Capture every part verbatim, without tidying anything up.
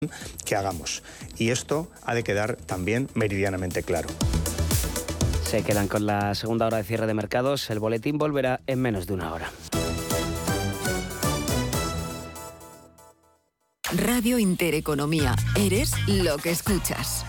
que hagamos. Y esto ha de quedar también meridianamente claro. Se quedan con la segunda hora de cierre de mercados. El boletín volverá en menos de una hora. Radio Intereconomía. Eres lo que escuchas.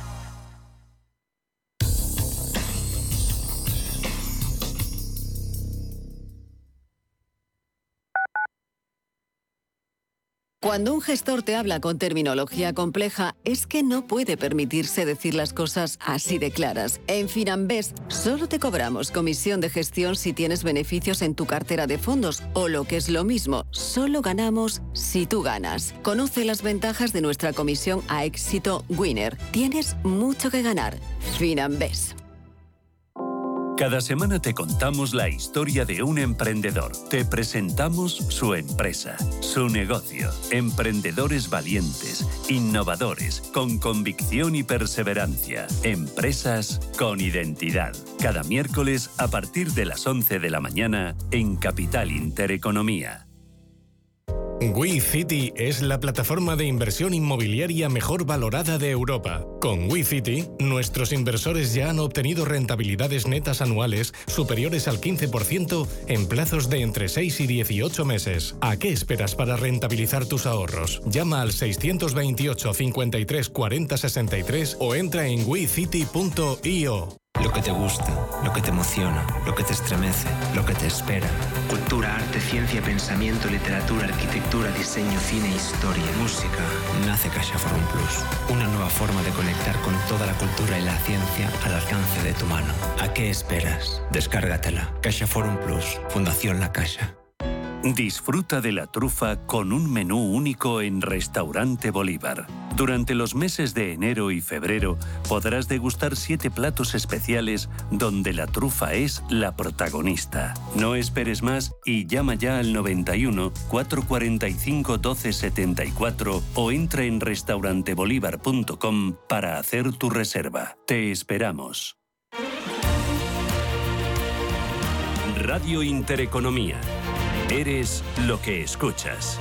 Cuando un gestor te habla con terminología compleja, es que no puede permitirse decir las cosas así de claras. En Finanbest solo te cobramos comisión de gestión si tienes beneficios en tu cartera de fondos, o lo que es lo mismo, solo ganamos si tú ganas. Conoce las ventajas de nuestra comisión a éxito Winner. Tienes mucho que ganar. Finanbest. Cada semana te contamos la historia de un emprendedor. Te presentamos su empresa, su negocio. Emprendedores valientes, innovadores, con convicción y perseverancia. Empresas con identidad. Cada miércoles a partir de las once de la mañana en Capital Intereconomía. WeCity es la plataforma de inversión inmobiliaria mejor valorada de Europa. Con WeCity, nuestros inversores ya han obtenido rentabilidades netas anuales superiores al quince por ciento en plazos de entre seis y dieciocho meses. ¿A qué esperas para rentabilizar tus ahorros? Llama al seiscientos veintiocho, cincuenta y tres, cuarenta, sesenta y tres o entra en we city punto i o. Lo que te gusta, lo que te emociona, lo que te estremece, lo que te espera. Cultura, arte, ciencia, pensamiento, literatura, arquitectura, diseño, cine, historia, música. Nace CaixaForum Plus. Una nueva forma de conectar con toda la cultura y la ciencia al alcance de tu mano. ¿A qué esperas? Descárgatela. CaixaForum Plus. Fundación La Caixa. Disfruta de la trufa con un menú único en Restaurante Bolívar. Durante los meses de enero y febrero podrás degustar siete platos especiales donde la trufa es la protagonista. No esperes más y llama ya al noventa y uno, cuatrocientos cuarenta y cinco, doce setenta y cuatro o entra en restaurante bolívar punto com para hacer tu reserva. Te esperamos. Radio Intereconomía. Eres lo que escuchas.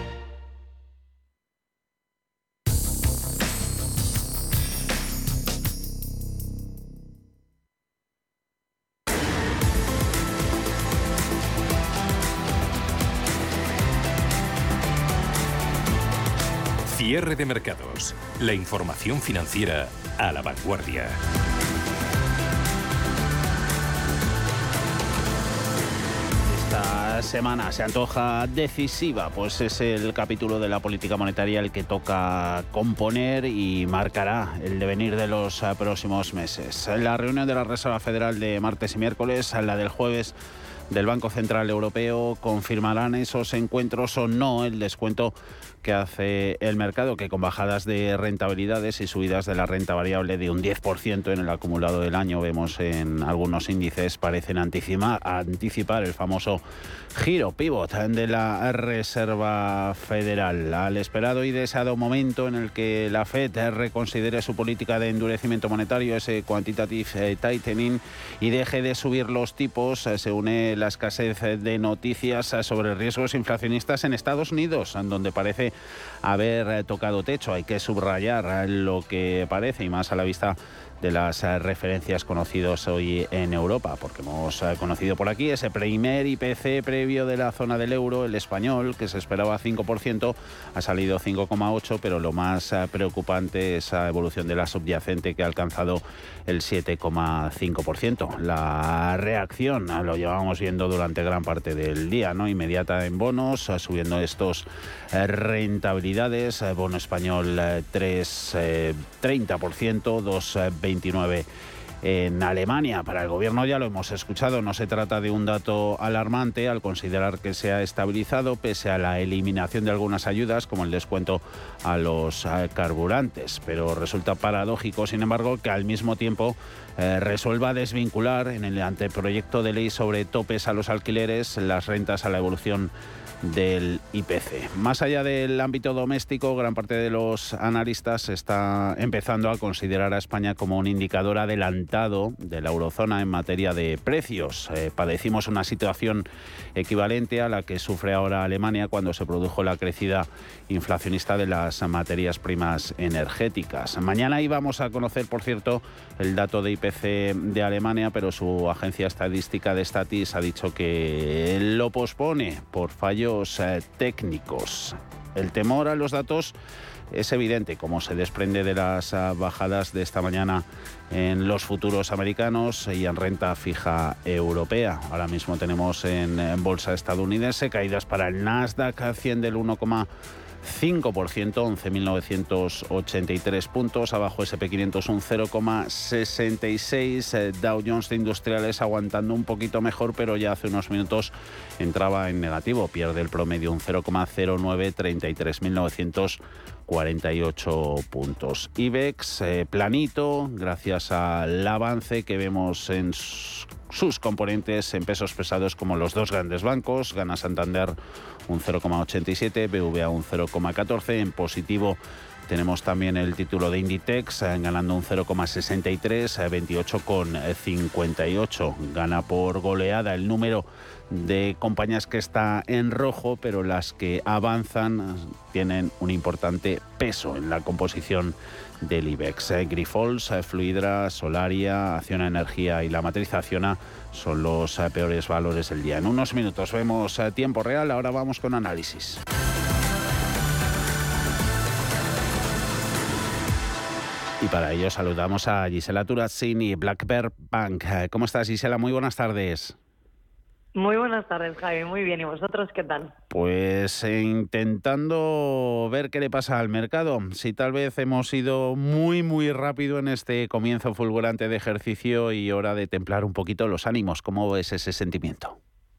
Cierre de mercados. La información financiera a la vanguardia. Esta semana se antoja decisiva, pues es el capítulo de la política monetaria el que toca componer y marcará el devenir de los próximos meses. La reunión de la Reserva Federal de martes y miércoles, la del jueves del Banco Central Europeo, confirmarán esos encuentros o no el descuento que hace el mercado, que con bajadas de rentabilidades y subidas de la renta variable de un diez por ciento en el acumulado del año, vemos en algunos índices, parecen anticipar, anticipar el famoso giro pivot de la Reserva Federal, al esperado y deseado momento en el que la Fed reconsidere su política de endurecimiento monetario, ese quantitative tightening, y deje de subir los tipos. Se une la escasez de noticias sobre riesgos inflacionistas en Estados Unidos, donde parece haber tocado techo. Hay que subrayar lo que parece, y más a la vista de las referencias conocidos hoy en Europa, porque hemos conocido por aquí ese primer I P C previo de la zona del euro, el español, que se esperaba cinco por ciento, ha salido cinco coma ocho por ciento, pero lo más preocupante es la evolución de la subyacente, que ha alcanzado el siete coma cinco por ciento. La reacción lo llevamos viendo durante gran parte del día, ¿no? Inmediata en bonos, subiendo estos rentabilidades, bono español tres coma treinta por ciento, dos coma veintinueve por ciento en Alemania. Para el gobierno, ya lo hemos escuchado, no se trata de un dato alarmante al considerar que se ha estabilizado pese a la eliminación de algunas ayudas, como el descuento a los carburantes, pero resulta paradójico, sin embargo, que al mismo tiempo eh, resuelva desvincular en el anteproyecto de ley sobre topes a los alquileres las rentas a la evolución del I P C. Más allá del ámbito doméstico, gran parte de los analistas está empezando a considerar a España como un indicador adelantado de la eurozona en materia de precios. Eh, padecimos una situación equivalente a la que sufre ahora Alemania cuando se produjo la crecida inflacionista de las materias primas energéticas. Mañana íbamos a conocer, por cierto, el dato de I P C de Alemania, pero su agencia estadística de Statis ha dicho que lo pospone por fallos eh, técnicos. El temor a los datos es evidente, como se desprende de las uh, bajadas de esta mañana en los futuros americanos y en renta fija europea. Ahora mismo tenemos en, en bolsa estadounidense caídas para el Nasdaq cien del uno coma cinco por ciento, once mil novecientos ochenta y tres puntos, abajo ese and pe quinientos un cero coma sesenta y seis, eh, Dow Jones de Industriales aguantando un poquito mejor, pero ya hace unos minutos entraba en negativo, pierde el promedio un cero coma cero nueve, treinta y tres mil novecientos cuarenta y ocho puntos. IBEX eh, planito, gracias al avance que vemos en sus componentes en pesos pesados como los dos grandes bancos, gana Santander un cero coma ochenta y siete, B V A un cero coma catorce, en positivo tenemos también el título de Inditex eh, ganando un cero coma sesenta y tres, eh, veintiocho coma cincuenta y ocho, gana por goleada el número de compañías que está en rojo, pero las que avanzan tienen un importante peso en la composición del IBEX. Eh, Grifols, eh, Fluidra, Solaria, Acciona Energía y la matriz Acciona son los eh, peores valores del día. En unos minutos vemos eh, tiempo real, ahora vamos con análisis. Y para ello saludamos a Gisela Turazzini, Black Bear Bank. ¿Cómo estás, Gisela? Muy buenas tardes. Muy buenas tardes, Javi. Muy bien. ¿Y vosotros qué tal? Pues eh, intentando ver qué le pasa al mercado. Si tal vez hemos ido muy, muy rápido en este comienzo fulgurante de ejercicio y hora de templar un poquito los ánimos. ¿Cómo ves ese sentimiento?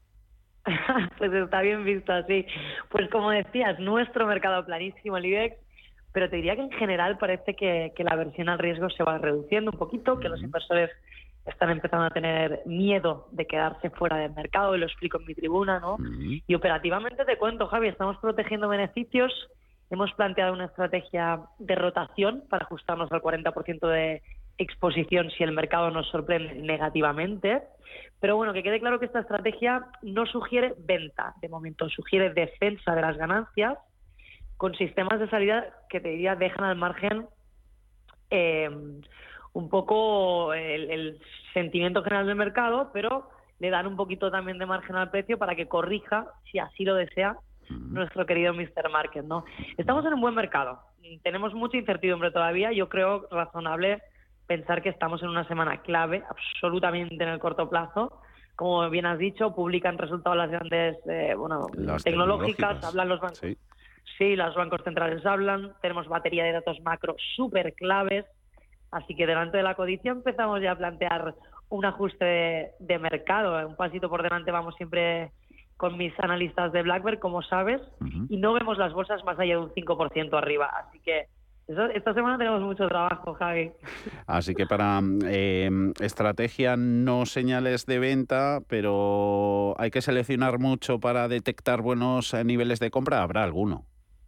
Pues está bien visto así. Pues como decías, nuestro mercado planísimo, el IBEX, pero te diría que en general parece que, que la aversión al riesgo se va reduciendo un poquito, que los inversores están empezando a tener miedo de quedarse fuera del mercado, y lo explico en mi tribuna, ¿no? Uh-huh. Y operativamente te cuento, Javi, estamos protegiendo beneficios, hemos planteado una estrategia de rotación para ajustarnos al cuarenta por ciento de exposición si el mercado nos sorprende negativamente, pero bueno, que quede claro que esta estrategia no sugiere venta, de momento sugiere defensa de las ganancias, con sistemas de salida que te diría dejan al margen eh, un poco el, el sentimiento general del mercado, pero le dan un poquito también de margen al precio para que corrija, si así lo desea, nuestro querido mister Market, ¿no? Estamos en un buen mercado, tenemos mucha incertidumbre todavía, yo creo razonable pensar que estamos en una semana clave, absolutamente en el corto plazo. Como bien has dicho, publican resultados las grandes eh, bueno, las tecnológicas, tecnológicas, hablan los bancos. Sí. Sí, los bancos centrales hablan, tenemos batería de datos macro súper claves, así que delante de la codicia empezamos ya a plantear un ajuste de, de mercado, un pasito por delante vamos siempre con mis analistas de BlackBerry, como sabes, uh-huh. y no vemos las bolsas más allá de un cinco por ciento arriba, así que eso, esta semana tenemos mucho trabajo, Javi. Así que para eh, estrategia no señales de venta, pero hay que seleccionar mucho para detectar buenos niveles de compra, ¿habrá alguno?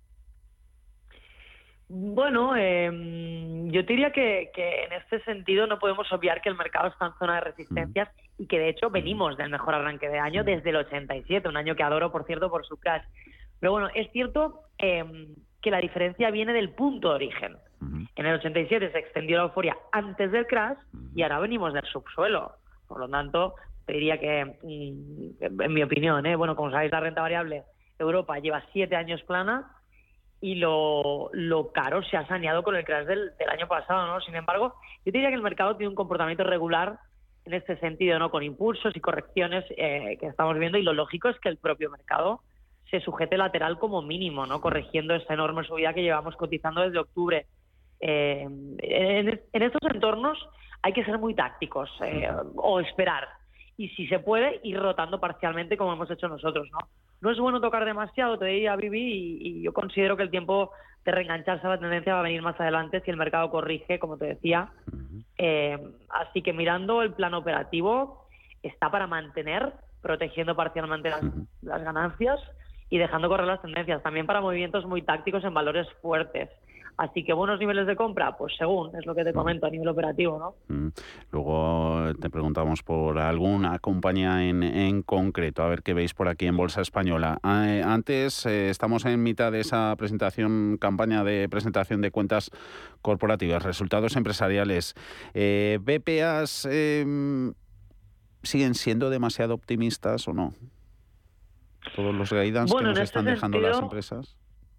Bueno, eh, yo te diría que, que en este sentido no podemos obviar que el mercado está en zona de resistencias mm. y que de hecho venimos del mejor arranque de año desde el ochenta y siete, un año que adoro, por cierto, por su crash. Pero bueno, es cierto eh, que la diferencia viene del punto de origen. Mm. En el ochenta y siete se extendió la euforia antes del crash y ahora venimos del subsuelo. Por lo tanto, te diría que, en mi opinión, ¿eh? bueno, como sabéis, la renta variable, Europa lleva siete años plana, y lo, lo caro se ha saneado con el crash del, del año pasado, ¿no? Sin embargo, yo diría que el mercado tiene un comportamiento regular en este sentido, ¿no? Con impulsos y correcciones eh, que estamos viendo, y lo lógico es que el propio mercado se sujete lateral como mínimo, ¿no? Corrigiendo esta enorme subida que llevamos cotizando desde octubre. Eh, en, en estos entornos hay que ser muy tácticos eh, o esperar, y si se puede, ir rotando parcialmente como hemos hecho nosotros, ¿no? No es bueno tocar demasiado, te diría, Vivi, y, y yo considero que el tiempo de reengancharse a la tendencia va a venir más adelante si el mercado corrige, como te decía. Uh-huh. Eh, así que mirando el plano operativo, está para mantener, protegiendo parcialmente las, uh-huh. las ganancias, y dejando correr las tendencias, también para movimientos muy tácticos en valores fuertes. Así que buenos niveles de compra, pues según, es lo que te comento a nivel operativo, ¿no? Mm. Luego te preguntamos por alguna compañía en, en concreto, a ver qué veis por aquí en Bolsa Española. Eh, antes, eh, estamos en mitad de esa presentación, campaña de presentación de cuentas corporativas, resultados empresariales. Eh, B P As eh, siguen siendo demasiado optimistas o no? Todos los guidance bueno, que nos en están este dejando sentido, las empresas.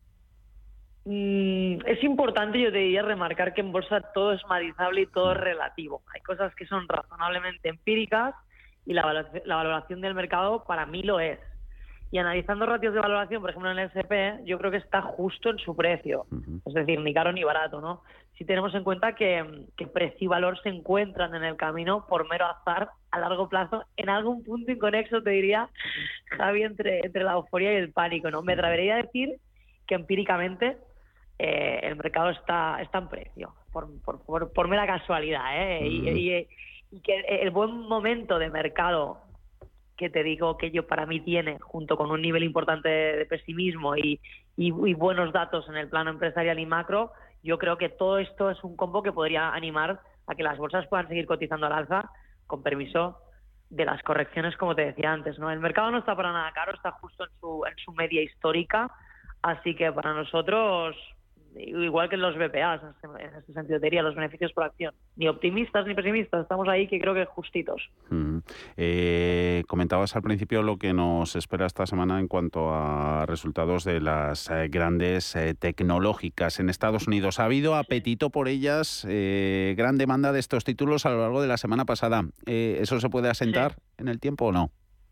Mm, es importante, yo te diría, remarcar que en bolsa todo es matizable y todo es relativo. Hay cosas que son razonablemente empíricas y la valoración, la valoración del mercado para mí lo es. Y analizando ratios de valoración, por ejemplo en el S and P, yo creo que está justo en su precio. Uh-huh. Es decir, ni caro ni barato, ¿no? Si tenemos en cuenta que, que precio y valor se encuentran en el camino por mero azar a largo plazo, en algún punto inconexo, te diría, Javi, entre, entre la euforia y el pánico, ¿no? Me atrevería a decir que empíricamente Eh, el mercado está está en precio, por, por, por, por mera casualidad, ¿eh? Mm. Y, y, y que el buen momento de mercado que te digo que yo para mí tiene, junto con un nivel importante de, de pesimismo y, y, y buenos datos en el plano empresarial y macro, yo creo que todo esto es un combo que podría animar a que las bolsas puedan seguir cotizando al alza, con permiso de las correcciones, como te decía antes, ¿no? El mercado no está para nada caro, está justo en su, en su media histórica, así que para nosotros, igual que en los B P As, en este sentido te diría, los beneficios por acción, ni optimistas ni pesimistas, estamos ahí que creo que justitos. Mm. Eh, comentabas al principio lo que nos espera esta semana en cuanto a resultados de las eh, grandes eh, tecnológicas en Estados Unidos. ¿Ha habido apetito por ellas? Eh, gran demanda de estos títulos a lo largo de la semana pasada. Eh, ¿Eso se puede asentar sí. en el tiempo o no?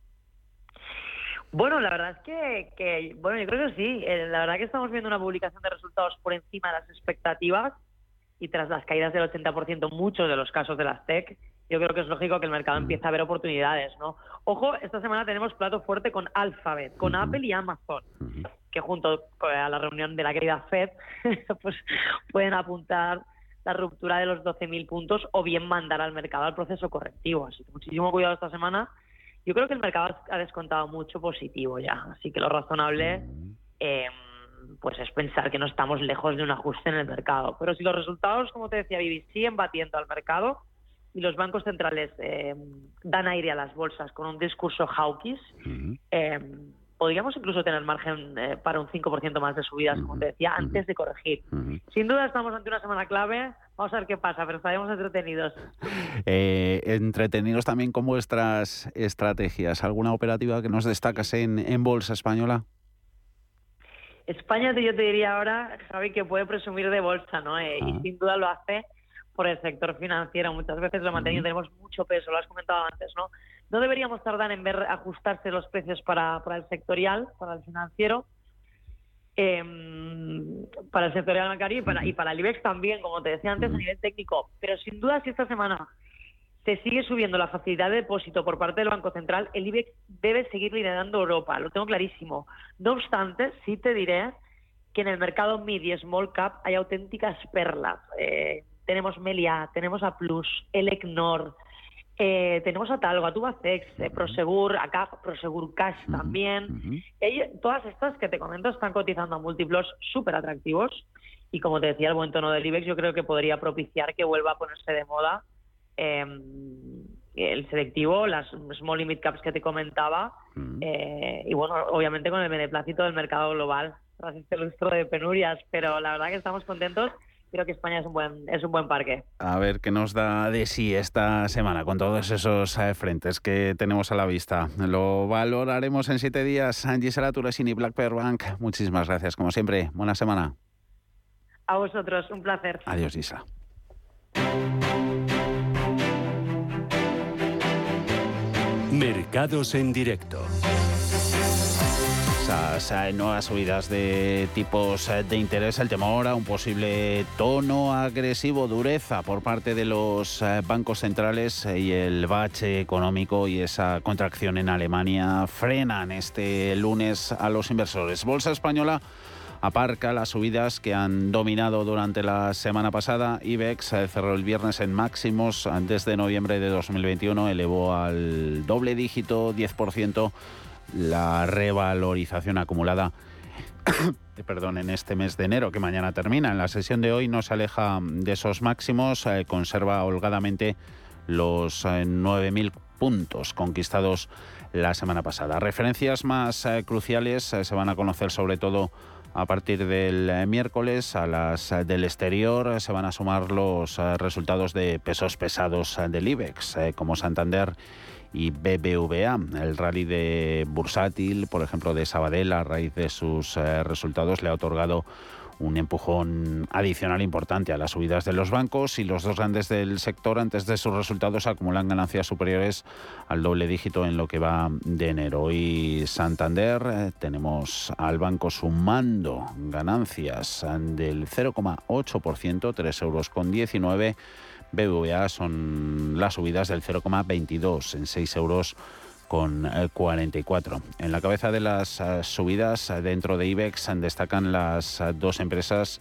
Bueno, la verdad es que, que, bueno, yo creo que sí. Eh, la verdad que estamos viendo una publicación de resultados por encima de las expectativas y tras las caídas del ochenta por ciento en muchos de los casos de las tech, yo creo que es lógico que el mercado empiece a ver oportunidades, ¿no? Ojo, esta semana tenemos plato fuerte con Alphabet, con uh-huh. Apple y Amazon, uh-huh. que junto a la reunión de la querida Fed, pues pueden apuntar la ruptura de los doce mil puntos o bien mandar al mercado al proceso correctivo. Así que muchísimo cuidado esta semana. Yo creo que el mercado ha descontado mucho positivo ya, así que lo razonable eh, pues es pensar que no estamos lejos de un ajuste en el mercado. Pero si los resultados, como te decía Vivi, siguen batiendo al mercado y los bancos centrales eh, dan aire a las bolsas con un discurso hawkish, eh, podríamos incluso tener margen eh, para un cinco por ciento más de subidas, como te decía, antes de corregir. Sin duda estamos ante una semana clave. Vamos a ver qué pasa, pero estaremos entretenidos. Eh, entretenidos también con vuestras estrategias. ¿Alguna operativa que nos destacas en, en Bolsa Española? España, yo te diría ahora, Javi, que puede presumir de bolsa, ¿no? Eh, y sin duda lo hace por el sector financiero. Muchas veces lo mantenido, uh-huh. tenemos mucho peso, lo has comentado antes, ¿no? No deberíamos tardar en ver ajustarse los precios para, para el sectorial, para el financiero, eh, para el sectorial bancario y para, y para el IBEX también, como te decía antes, a nivel técnico. Pero sin duda, si esta semana se sigue subiendo la facilidad de depósito por parte del Banco Central, el IBEX debe seguir liderando Europa, lo tengo clarísimo. No obstante, sí te diré que en el mercado mid y small cap hay auténticas perlas. Eh, tenemos Meliá, tenemos A Plus, Elecnor, Eh, tenemos a Talgo, a Tubacex, eh, Prosegur, a C A F, Prosegur Cash también. Uh-huh. Ellos, todas estas que te comento están cotizando a múltiplos súper atractivos y, como te decía, el buen tono del IBEX yo creo que podría propiciar que vuelva a ponerse de moda eh, el selectivo, las small y mid caps que te comentaba, uh-huh. eh, y bueno, obviamente con el beneplácito del mercado global tras este lustro de penurias, pero la verdad que estamos contentos. Creo que España es un buen es un buen parque. A ver qué nos da de sí esta semana con todos esos eh, frentes que tenemos a la vista. Lo valoraremos en siete días. Gisela Turesini, Black Pearl Bank. Muchísimas gracias, como siempre. Buena semana. A vosotros, un placer. Adiós, Gisela. Mercados en directo. Esas nuevas subidas de tipos de interés, el temor a un posible tono agresivo, dureza por parte de los bancos centrales y el bache económico y esa contracción en Alemania frenan este lunes a los inversores. Bolsa Española aparca las subidas que han dominado durante la semana pasada. IBEX cerró el viernes en máximos desde noviembre de dos mil veintiuno, elevó al doble dígito, diez por ciento. la revalorización acumulada perdón, en este mes de enero, que mañana termina. En la sesión de hoy no se aleja de esos máximos, eh, conserva holgadamente los eh, nueve mil puntos conquistados la semana pasada. Referencias más eh, cruciales eh, se van a conocer sobre todo a partir del eh, miércoles. A las eh, del exterior eh, se van a sumar los eh, resultados de pesos pesados eh, del IBEX, eh, como Santander y B B V A. El rally de bursátil, por ejemplo, de Sabadell, a raíz de sus eh, resultados, le ha otorgado un empujón adicional importante a las subidas de los bancos, y los dos grandes del sector, antes de sus resultados, acumulan ganancias superiores al doble dígito en lo que va de enero. Y Santander, eh, tenemos al banco sumando ganancias del cero coma ocho por ciento, tres euros con diecinueve. B B V A son las subidas del cero coma veintidós, en seis euros con cuarenta y cuatro. En la cabeza de las uh, subidas uh, dentro de IBEX uh, destacan las uh, dos empresas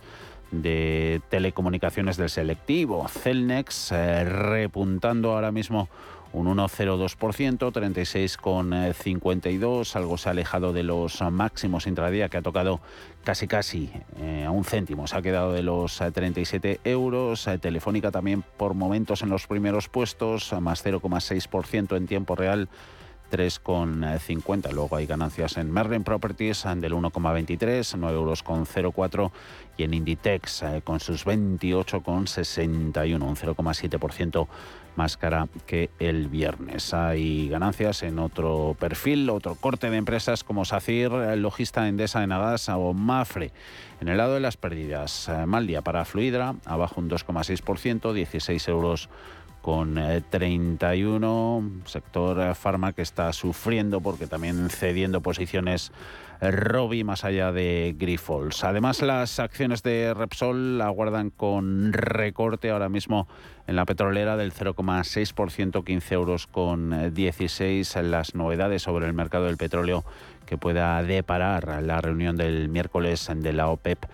de telecomunicaciones del selectivo. Cellnex uh, repuntando ahora mismo un uno coma cero dos por ciento, treinta y seis con cincuenta y dos, algo se ha alejado de los máximos intradía, que ha tocado casi casi eh, a un céntimo, se ha quedado de los eh, treinta y siete euros. Eh, Telefónica también por momentos en los primeros puestos, más cero coma seis por ciento en tiempo real, tres con cincuenta. Luego hay ganancias en Merlin Properties del uno coma veintitrés, nueve euros con cero cuatro, y en Inditex eh, con sus veintiocho con sesenta y uno, un cero coma siete por ciento más cara que el viernes. Hay ganancias en otro perfil, otro corte de empresas como SACIR, Logista, Endesa, Enagas o Mafre. En el lado de las pérdidas, eh, mal día para Fluidra, abajo un dos coma seis por ciento, dieciséis euros con treinta y uno. Sector farma que está sufriendo porque también cediendo posiciones Robi más allá de Grifols. Además, las acciones de Repsol aguardan con recorte ahora mismo en la petrolera del cero coma seis por ciento, quince euros con dieciséis. Las novedades sobre el mercado del petróleo que pueda deparar la reunión del miércoles de la OPEP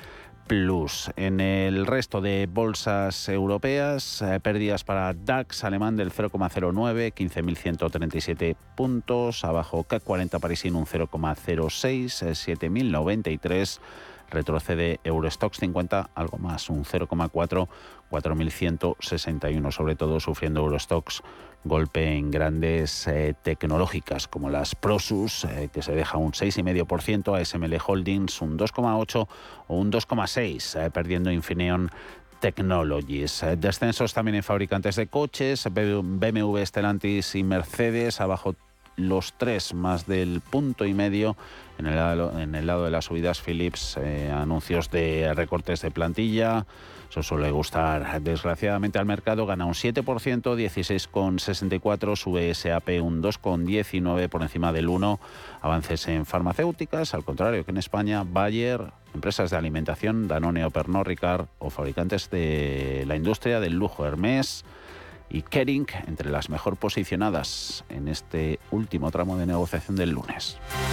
Plus. En el resto de bolsas europeas, eh, pérdidas para DAX alemán del cero coma cero nueve, quince mil ciento treinta y siete puntos. Abajo C A C cuarenta parisino un cero coma cero seis, eh, siete mil noventa y tres. Retrocede Eurostoxx cincuenta, algo más, un cero coma cuatro, cuatro mil ciento sesenta y uno. Sobre todo sufriendo Eurostoxx golpe en grandes eh, tecnológicas como las Prosus, eh, que se deja un seis coma cinco por ciento, A S M L Holdings un dos coma ocho o un dos coma seis, eh, perdiendo Infineon Technologies. Eh, descensos también en fabricantes de coches, B M W, Stellantis y Mercedes, abajo los tres más del punto y medio. En el lado, en el lado de las subidas, Philips, eh, anuncios de recortes de plantilla. Eso suele gustar desgraciadamente al mercado. Gana un siete por ciento, dieciséis coma sesenta y cuatro. Sube S A P un dos coma diecinueve por encima del uno. Avances en farmacéuticas, al contrario que en España. Bayer, empresas de alimentación, Danone o Pernod Ricard, o fabricantes de la industria del lujo, Hermès y Kering, entre las mejor posicionadas en este último tramo de negociación del lunes.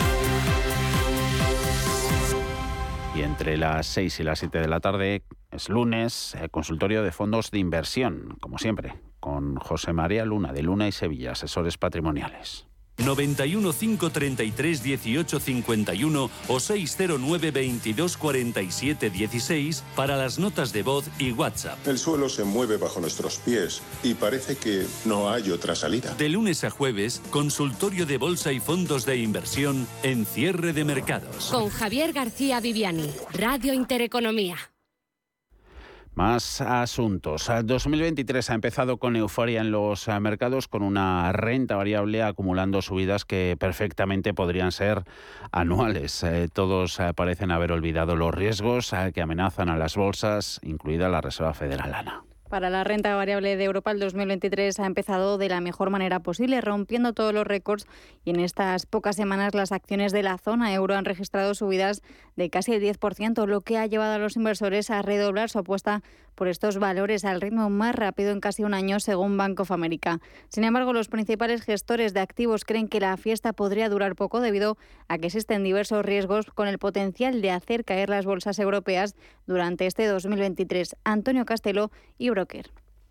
Y entre las seis y las siete de la tarde es lunes, eh, consultorio de fondos de inversión, como siempre, con José María Luna, de Luna y Sevilla, asesores patrimoniales. noventa y uno, cinco treinta y tres, dieciocho cincuenta y uno o seis cero nueve, veintidós cuarenta y siete dieciséis para las notas de voz y WhatsApp. El suelo se mueve bajo nuestros pies y parece que no hay otra salida. De lunes a jueves, consultorio de bolsa y fondos de inversión en Cierre de Mercados. Con Javier García Viviani, Radio Intereconomía. Más asuntos. dos mil veintitrés ha empezado con euforia en los mercados, con una renta variable acumulando subidas que perfectamente podrían ser anuales. Eh, todos eh, parecen haber olvidado los riesgos eh, que amenazan a las bolsas, incluida la Reserva Federal. Ana. Para la renta variable de Europa, el dos mil veintitrés ha empezado de la mejor manera posible, rompiendo todos los récords, y en estas pocas semanas las acciones de la zona euro han registrado subidas de casi el diez por ciento, lo que ha llevado a los inversores a redoblar su apuesta por estos valores al ritmo más rápido en casi un año, según Bank of America. Sin embargo, los principales gestores de activos creen que la fiesta podría durar poco debido a que existen diversos riesgos con el potencial de hacer caer las bolsas europeas durante este dos mil veintitrés. Antonio Castelo y Broker.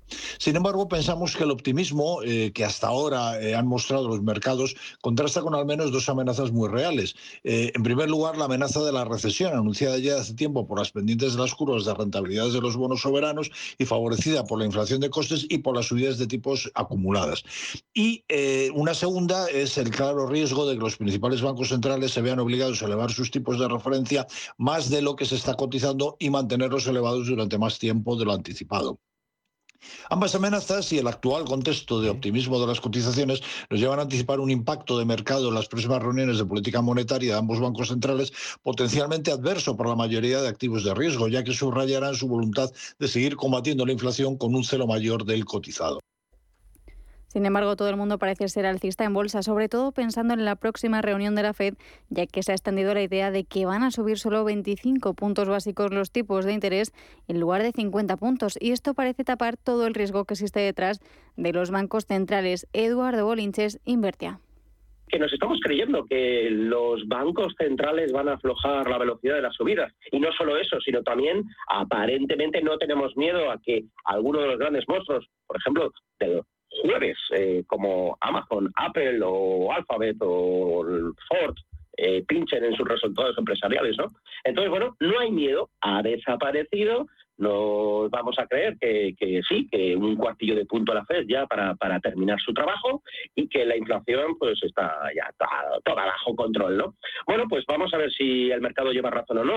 Sin embargo, pensamos que el optimismo eh, que hasta ahora eh, han mostrado los mercados contrasta con al menos dos amenazas muy reales. Eh, en primer lugar, la amenaza de la recesión, anunciada ya hace tiempo por las pendientes de las curvas de rentabilidades de los bonos soberanos y favorecida por la inflación de costes y por las subidas de tipos acumuladas. Y eh, una segunda es el claro riesgo de que los principales bancos centrales se vean obligados a elevar sus tipos de referencia más de lo que se está cotizando y mantenerlos elevados durante más tiempo de lo anticipado. Ambas amenazas y el actual contexto de optimismo de las cotizaciones nos llevan a anticipar un impacto de mercado en las próximas reuniones de política monetaria de ambos bancos centrales potencialmente adverso para la mayoría de activos de riesgo, ya que subrayarán su voluntad de seguir combatiendo la inflación con un celo mayor del cotizado. Sin embargo, todo el mundo parece ser alcista en bolsa, sobre todo pensando en la próxima reunión de la Fed, ya que se ha extendido la idea de que van a subir solo veinticinco puntos básicos los tipos de interés en lugar de cincuenta puntos. Y esto parece tapar todo el riesgo que existe detrás de los bancos centrales. Eduardo Bolinches, Invertia. Que nos estamos creyendo que los bancos centrales van a aflojar la velocidad de las subidas. Y no solo eso, sino también aparentemente no tenemos miedo a que alguno de los grandes monstruos, por ejemplo, de jueves, eh, como Amazon, Apple o Alphabet o Ford, eh, pinchen en sus resultados empresariales, ¿no? Entonces, bueno, no hay miedo, ha desaparecido, nos vamos a creer que, que sí, que un cuartillo de punto a la Fed ya para, para terminar su trabajo y que la inflación pues está ya está, toda bajo control, ¿no? Bueno, pues vamos a ver si el mercado lleva razón o no.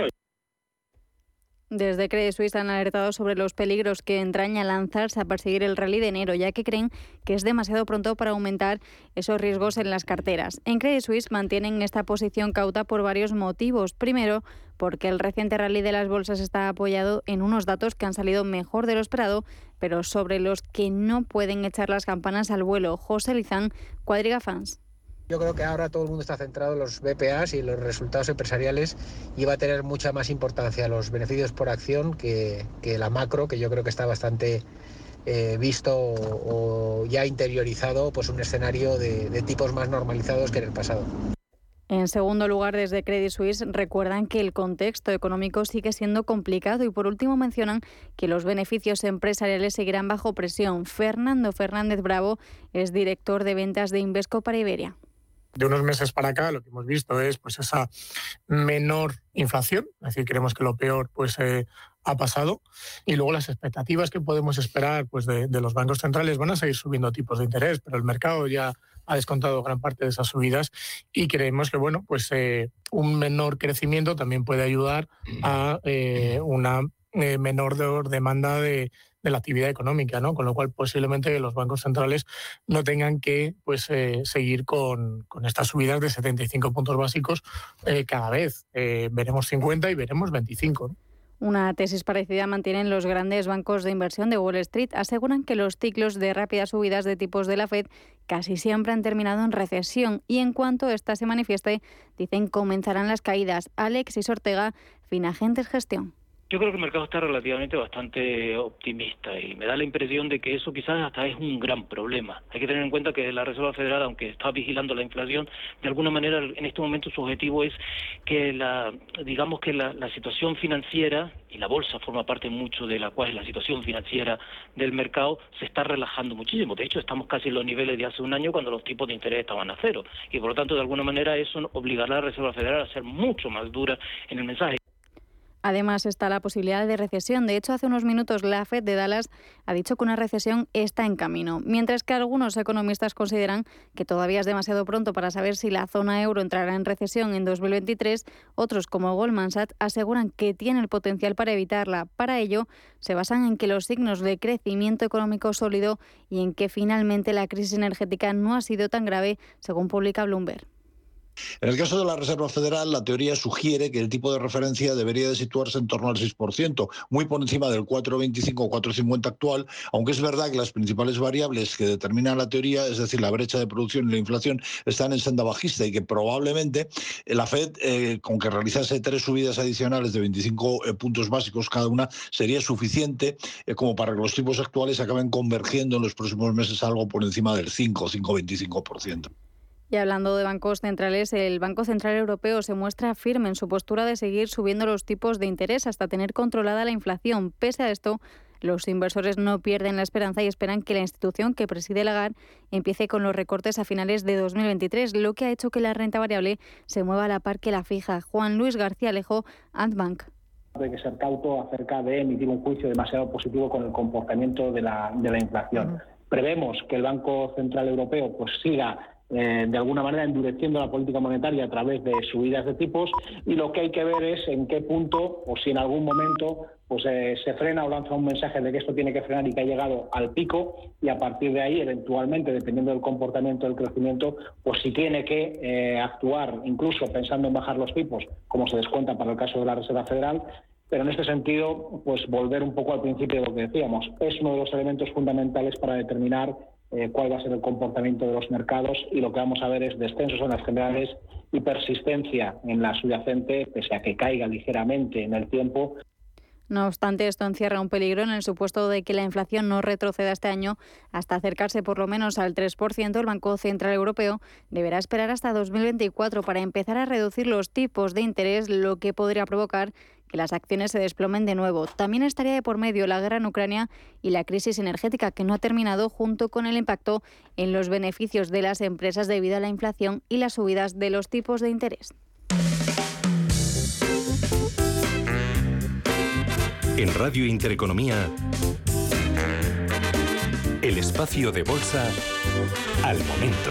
Desde Credit Suisse han alertado sobre los peligros que entraña lanzarse a perseguir el rally de enero, ya que creen que es demasiado pronto para aumentar esos riesgos en las carteras. En Credit Suisse mantienen esta posición cauta por varios motivos. Primero, porque el reciente rally de las bolsas está apoyado en unos datos que han salido mejor de lo esperado, pero sobre los que no pueden echar las campanas al vuelo. José Lizán, Cuadriga Fans. Yo creo que ahora todo el mundo está centrado en los B P As y los resultados empresariales y va a tener mucha más importancia los beneficios por acción que, que la macro, que yo creo que está bastante eh, visto o, o ya interiorizado, pues un escenario de, de tipos más normalizados que en el pasado. En segundo lugar, desde Credit Suisse recuerdan que el contexto económico sigue siendo complicado y por último mencionan que los beneficios empresariales seguirán bajo presión. Fernando Fernández Bravo es director de ventas de Invesco para Iberia. De unos meses para acá lo que hemos visto es pues esa menor inflación, es decir, creemos que lo peor pues eh, ha pasado y luego las expectativas que podemos esperar pues de, de los bancos centrales van a seguir subiendo tipos de interés, pero el mercado ya ha descontado gran parte de esas subidas y creemos que bueno pues eh, un menor crecimiento también puede ayudar a eh, una eh, menor demanda de de la actividad económica, ¿no? Con lo cual posiblemente los bancos centrales no tengan que pues eh, seguir con, con estas subidas de setenta y cinco puntos básicos eh, cada vez. Eh, veremos cincuenta y veremos veinticinco, ¿no? Una tesis parecida mantienen los grandes bancos de inversión de Wall Street. Aseguran que los ciclos de rápidas subidas de tipos de la Fed casi siempre han terminado en recesión y en cuanto esta se manifieste, dicen comenzarán las caídas. Alexis Ortega, Finagentes Gestión. Yo creo que el mercado está relativamente bastante optimista y me da la impresión de que eso quizás hasta es un gran problema. Hay que tener en cuenta que la Reserva Federal, aunque está vigilando la inflación, de alguna manera en este momento su objetivo es que la, digamos que la, la situación financiera, y la bolsa forma parte mucho de la cual es la situación financiera del mercado, se está relajando muchísimo. De hecho, estamos casi en los niveles de hace un año cuando los tipos de interés estaban a cero. Y por lo tanto, de alguna manera eso obligará a la Reserva Federal a ser mucho más dura en el mensaje. Además está la posibilidad de recesión. De hecho, hace unos minutos la Fed de Dallas ha dicho que una recesión está en camino, mientras que algunos economistas consideran que todavía es demasiado pronto para saber si la zona euro entrará en recesión en dos mil veintitrés. Otros, como Goldman Sachs, aseguran que tiene el potencial para evitarla. Para ello, se basan en que los signos de crecimiento económico sólido y en que finalmente la crisis energética no ha sido tan grave, según publica Bloomberg. En el caso de la Reserva Federal, la teoría sugiere que el tipo de referencia debería de situarse en torno al seis por ciento, muy por encima del cuatro coma veinticinco o cuatro coma cincuenta actual, aunque es verdad que las principales variables que determinan la teoría, es decir, la brecha de producción y la inflación, están en senda bajista y que probablemente la Fed, eh, con que realizase tres subidas adicionales de veinticinco eh, puntos básicos cada una, sería suficiente eh, como para que los tipos actuales acaben convergiendo en los próximos meses algo por encima del cinco o cinco coma veinticinco por ciento. Y hablando de bancos centrales, el Banco Central Europeo se muestra firme en su postura de seguir subiendo los tipos de interés hasta tener controlada la inflación. Pese a esto, Los inversores no pierden la esperanza y esperan que la institución que preside Lagarde empiece con los recortes a finales de dos mil veintitrés, lo que ha hecho que la renta variable se mueva a la par que la fija. Juan Luis García Alejo, Antbank. Hay que ser cauto acerca de emitir un juicio demasiado positivo con el comportamiento de la, de la inflación. Uh-huh. Prevemos que el Banco Central Europeo pues siga eh, de alguna manera endureciendo la política monetaria a través de subidas de tipos, y lo que hay que ver es en qué punto o si en algún momento pues eh, se frena o lanza un mensaje de que esto tiene que frenar y que ha llegado al pico, y a partir de ahí, eventualmente, dependiendo del comportamiento del crecimiento, pues si tiene que eh, actuar, incluso pensando en bajar los tipos, como se descuenta para el caso de la Reserva Federal. Pero en este sentido, pues volver un poco al principio de lo que decíamos, es uno de los elementos fundamentales para determinar eh, cuál va a ser el comportamiento de los mercados, y lo que vamos a ver es descensos en las generales y persistencia en la subyacente, pese a que caiga ligeramente en el tiempo. No obstante, esto encierra un peligro en el supuesto de que la inflación no retroceda este año hasta acercarse por lo menos al tres por ciento. El Banco Central Europeo deberá esperar hasta dos mil veinticuatro para empezar a reducir los tipos de interés, lo que podría provocar que las acciones se desplomen de nuevo. También estaría de por medio la guerra en Ucrania y la crisis energética, que no ha terminado, junto con el impacto en los beneficios de las empresas debido a la inflación y las subidas de los tipos de interés. En Radio Intereconomía, el espacio de bolsa al momento.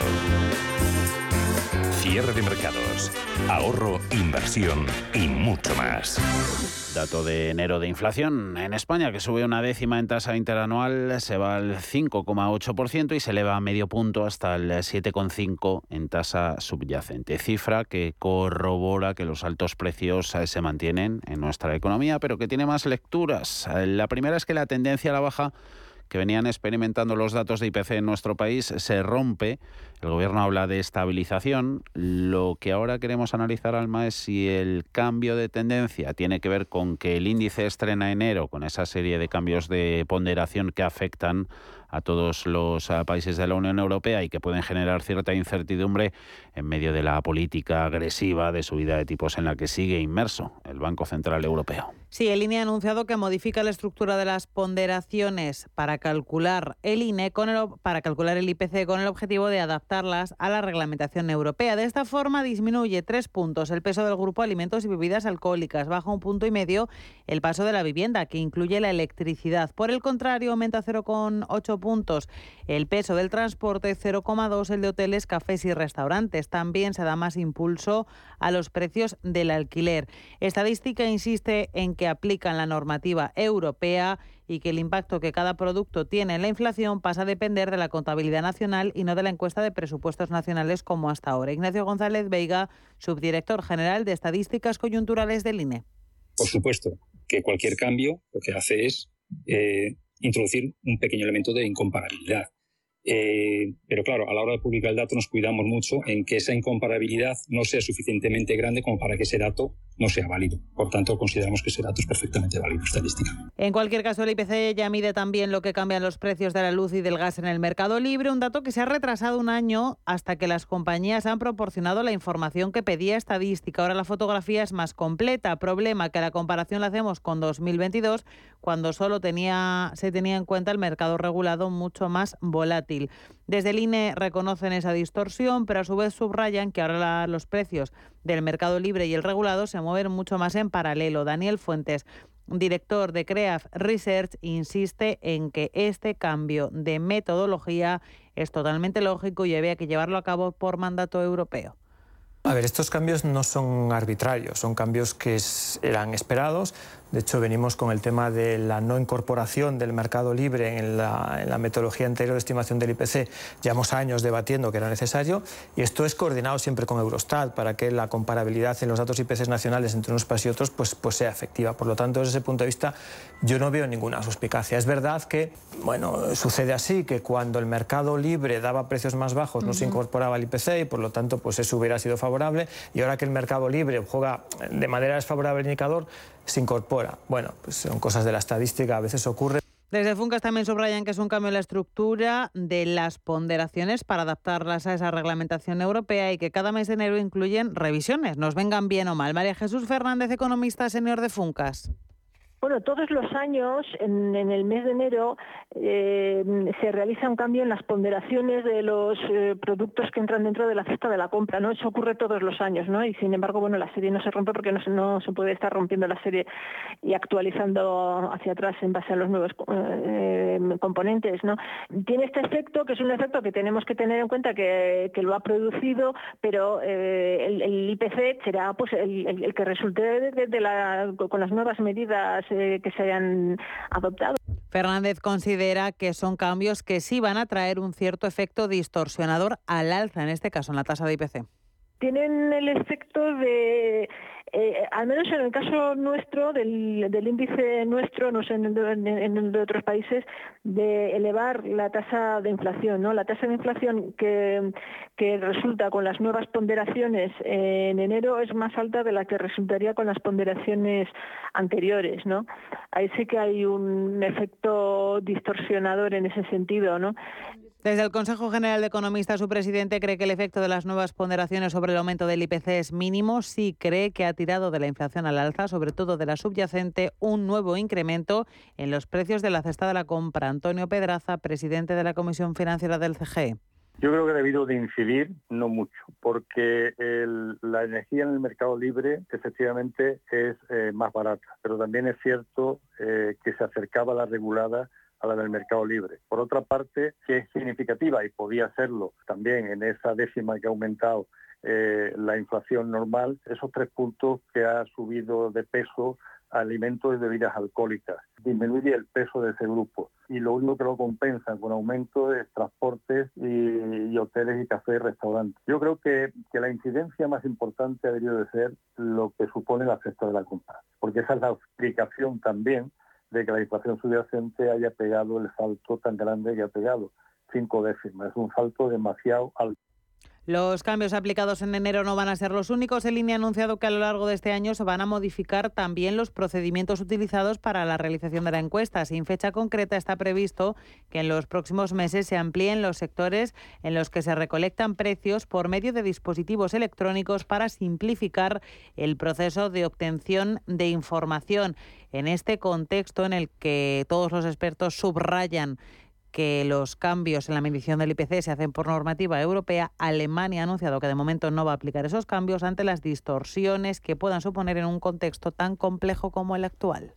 Cierre de mercados, ahorro, inversión y mucho más. Dato de enero de inflación en España, que sube una décima en tasa interanual, se va al cinco coma ocho por ciento y se eleva a medio punto hasta el siete coma cinco por ciento en tasa subyacente. Cifra que corrobora que los altos precios se mantienen en nuestra economía, pero que tiene más lecturas. La primera es que la tendencia a la baja que venían experimentando los datos de I P C en nuestro país se rompe. El Gobierno habla de estabilización. Lo que ahora queremos analizar, Alma, es si el cambio de tendencia tiene que ver con que el índice estrena enero, con esa serie de cambios de ponderación que afectan a todos los a países de la Unión Europea y que pueden generar cierta incertidumbre en medio de la política agresiva de subida de tipos en la que sigue inmerso el Banco Central Europeo. Sí, el I N E ha anunciado que modifica la estructura de las ponderaciones para calcular el I N E con el, para calcular el I P C con el objetivo de adaptarlas a la reglamentación europea. De esta forma disminuye tres puntos el peso del grupo alimentos y bebidas alcohólicas, baja un punto y medio el paso de la vivienda, que incluye la electricidad. Por el contrario, aumenta cero coma ocho puntos el peso del transporte, cero coma dos el de hoteles, cafés y restaurantes. También se da más impulso a los precios del alquiler. Estadística insiste en que aplican la normativa europea y que el impacto que cada producto tiene en la inflación pasa a depender de la contabilidad nacional y no de la encuesta de presupuestos nacionales como hasta ahora. Ignacio González Veiga, subdirector general de Estadísticas Coyunturales del I N E. Por supuesto que cualquier cambio lo que hace es eh, introducir un pequeño elemento de incomparabilidad. Eh, pero claro, a la hora de publicar el dato nos cuidamos mucho en que esa incomparabilidad no sea suficientemente grande como para que ese dato no sea válido. Por tanto, consideramos que ese dato es perfectamente válido estadísticamente. En cualquier caso, el I P C ya mide también lo que cambian los precios de la luz y del gas en el mercado libre, un dato que se ha retrasado un año hasta que las compañías han proporcionado la información que pedía Estadística. Ahora la fotografía es más completa. Problema que la comparación la hacemos con dos mil veintidós, cuando solo tenía, se tenía en cuenta el mercado regulado mucho más volátil. Desde el I N E reconocen esa distorsión, pero a su vez subrayan que ahora la, los precios del mercado libre y el regulado se mueven mucho más en paralelo. Daniel Fuentes, director de CREAF Research, insiste en que este cambio de metodología es totalmente lógico y había que llevarlo a cabo por mandato europeo. A ver, estos cambios no son arbitrarios, son cambios que eran esperados. De hecho, venimos con el tema de la no incorporación del mercado libre en la, en la metodología anterior de estimación del I P C. Llevamos años debatiendo que era necesario, y esto es coordinado siempre con Eurostat para que la comparabilidad en los datos I P C nacionales entre unos países y otros pues, pues sea efectiva. Por lo tanto, desde ese punto de vista, yo no veo ninguna suspicacia. Es verdad que, bueno, sucede así, que cuando el mercado libre daba precios más bajos no uh-huh. se incorporaba el I P C y, por lo tanto, pues eso hubiera sido favorable, y ahora que el mercado libre juega de manera desfavorable el indicador, se incorpora. Bueno, pues son cosas de la estadística, a veces ocurre. Desde Funcas también subrayan que es un cambio en la estructura de las ponderaciones para adaptarlas a esa reglamentación europea y que cada mes de enero incluyen revisiones, nos vengan bien o mal. María Jesús Fernández, economista senior de Funcas. Bueno, todos los años, en, en el mes de enero, eh, se realiza un cambio en las ponderaciones de los eh, productos que entran dentro de la cesta de la compra, ¿no? Eso ocurre todos los años, ¿no? Y sin embargo, bueno, la serie no se rompe porque no se, no se puede estar rompiendo la serie y actualizando hacia atrás en base a los nuevos eh, componentes, ¿no? Tiene este efecto, que es un efecto que tenemos que tener en cuenta que, que lo ha producido, pero eh, el, el I P C será pues el, el, el que resulte de, de la, con las nuevas medidas que se hayan adoptado. Fernández considera que son cambios que sí van a traer un cierto efecto distorsionador al alza, en este caso en la tasa de I P C. Tienen el efecto de, eh, al menos en el caso nuestro, del, del índice nuestro, no sé, en el, de, en el de otros países, de elevar la tasa de inflación, ¿no? La tasa de inflación que, que resulta con las nuevas ponderaciones en enero es más alta de la que resultaría con las ponderaciones anteriores, ¿no? Ahí sí que hay un efecto distorsionador en ese sentido, ¿no? Desde el Consejo General de Economistas, su presidente cree que el efecto de las nuevas ponderaciones sobre el aumento del I P C es mínimo. Sí cree que ha tirado de la inflación al alza, sobre todo de la subyacente, un nuevo incremento en los precios de la cesta de la compra. Antonio Pedraza, presidente de la Comisión Financiera del C G E. Yo creo que ha debido de incidir, no mucho, porque el, la energía en el mercado libre efectivamente es eh, más barata, pero también es cierto eh, que se acercaba a la regulada a la del mercado libre. Por otra parte, que es significativa y podía serlo también en esa décima que ha aumentado eh, la inflación normal, esos tres puntos que ha subido de peso alimentos y bebidas alcohólicas. Disminuye el peso de ese grupo y lo único que lo compensa con aumento de transportes y, y hoteles y cafés y restaurantes. Yo creo que, que la incidencia más importante ha debido de ser lo que supone la cesta de la compra, porque esa es la explicación también de que la inflación subyacente haya pegado el salto tan grande que ha pegado, cinco décimas. Es un salto demasiado alto. Los cambios aplicados en enero no van a ser los únicos. El I N E ha anunciado que a lo largo de este año se van a modificar también los procedimientos utilizados para la realización de la encuesta. Sin fecha concreta, está previsto que en los próximos meses se amplíen los sectores en los que se recolectan precios por medio de dispositivos electrónicos para simplificar el proceso de obtención de información. En este contexto en el que todos los expertos subrayan que los cambios en la medición del I P C se hacen por normativa europea, Alemania ha anunciado que de momento no va a aplicar esos cambios ante las distorsiones que puedan suponer en un contexto tan complejo como el actual.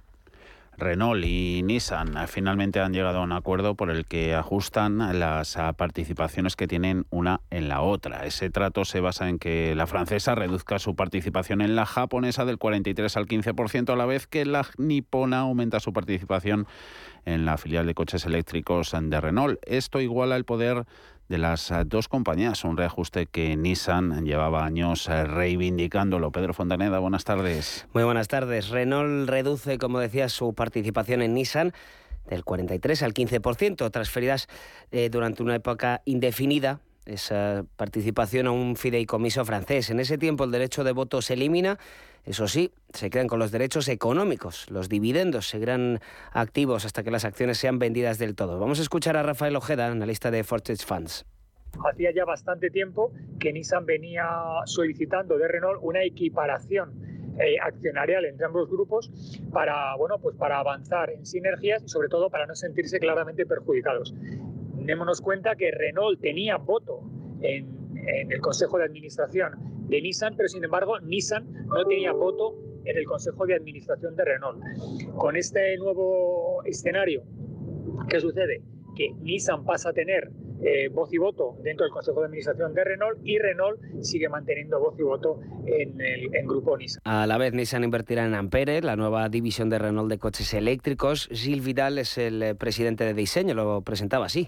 Renault y Nissan finalmente han llegado a un acuerdo por el que ajustan las participaciones que tienen una en la otra. Ese trato se basa en que la francesa reduzca su participación en la japonesa del cuarenta y tres al quince por ciento, a la vez que la nipona aumenta su participación en la filial de coches eléctricos de Renault. Esto iguala el poder de las dos compañías, un reajuste que Nissan llevaba años reivindicándolo. Pedro Fontaneda, buenas tardes. Muy buenas tardes. Renault reduce, como decía, su participación en Nissan del cuarenta y tres al quince por ciento, transferidas eh, durante una época indefinida esa participación a un fideicomiso francés. En ese tiempo el derecho de voto se elimina, eso sí, se quedan con los derechos económicos, los dividendos seguirán activos hasta que las acciones sean vendidas del todo. Vamos a escuchar a Rafael Ojeda, analista de Fortress Funds. Hacía ya bastante tiempo que Nissan venía solicitando de Renault una equiparación eh, accionarial entre ambos grupos para, bueno, pues para avanzar en sinergias y sobre todo para no sentirse claramente perjudicados. Démonos cuenta que Renault tenía voto en, en el Consejo de Administración de Nissan, pero sin embargo Nissan no tenía voto en el Consejo de Administración de Renault. Con este nuevo escenario, ¿qué sucede? Que Nissan pasa a tener eh, voz y voto dentro del Consejo de Administración de Renault y Renault sigue manteniendo voz y voto en el en Grupo Nissan. A la vez, Nissan invertirá en Ampere, la nueva división de Renault de coches eléctricos. Gilles Vidal es el eh, presidente de diseño, lo presentaba así.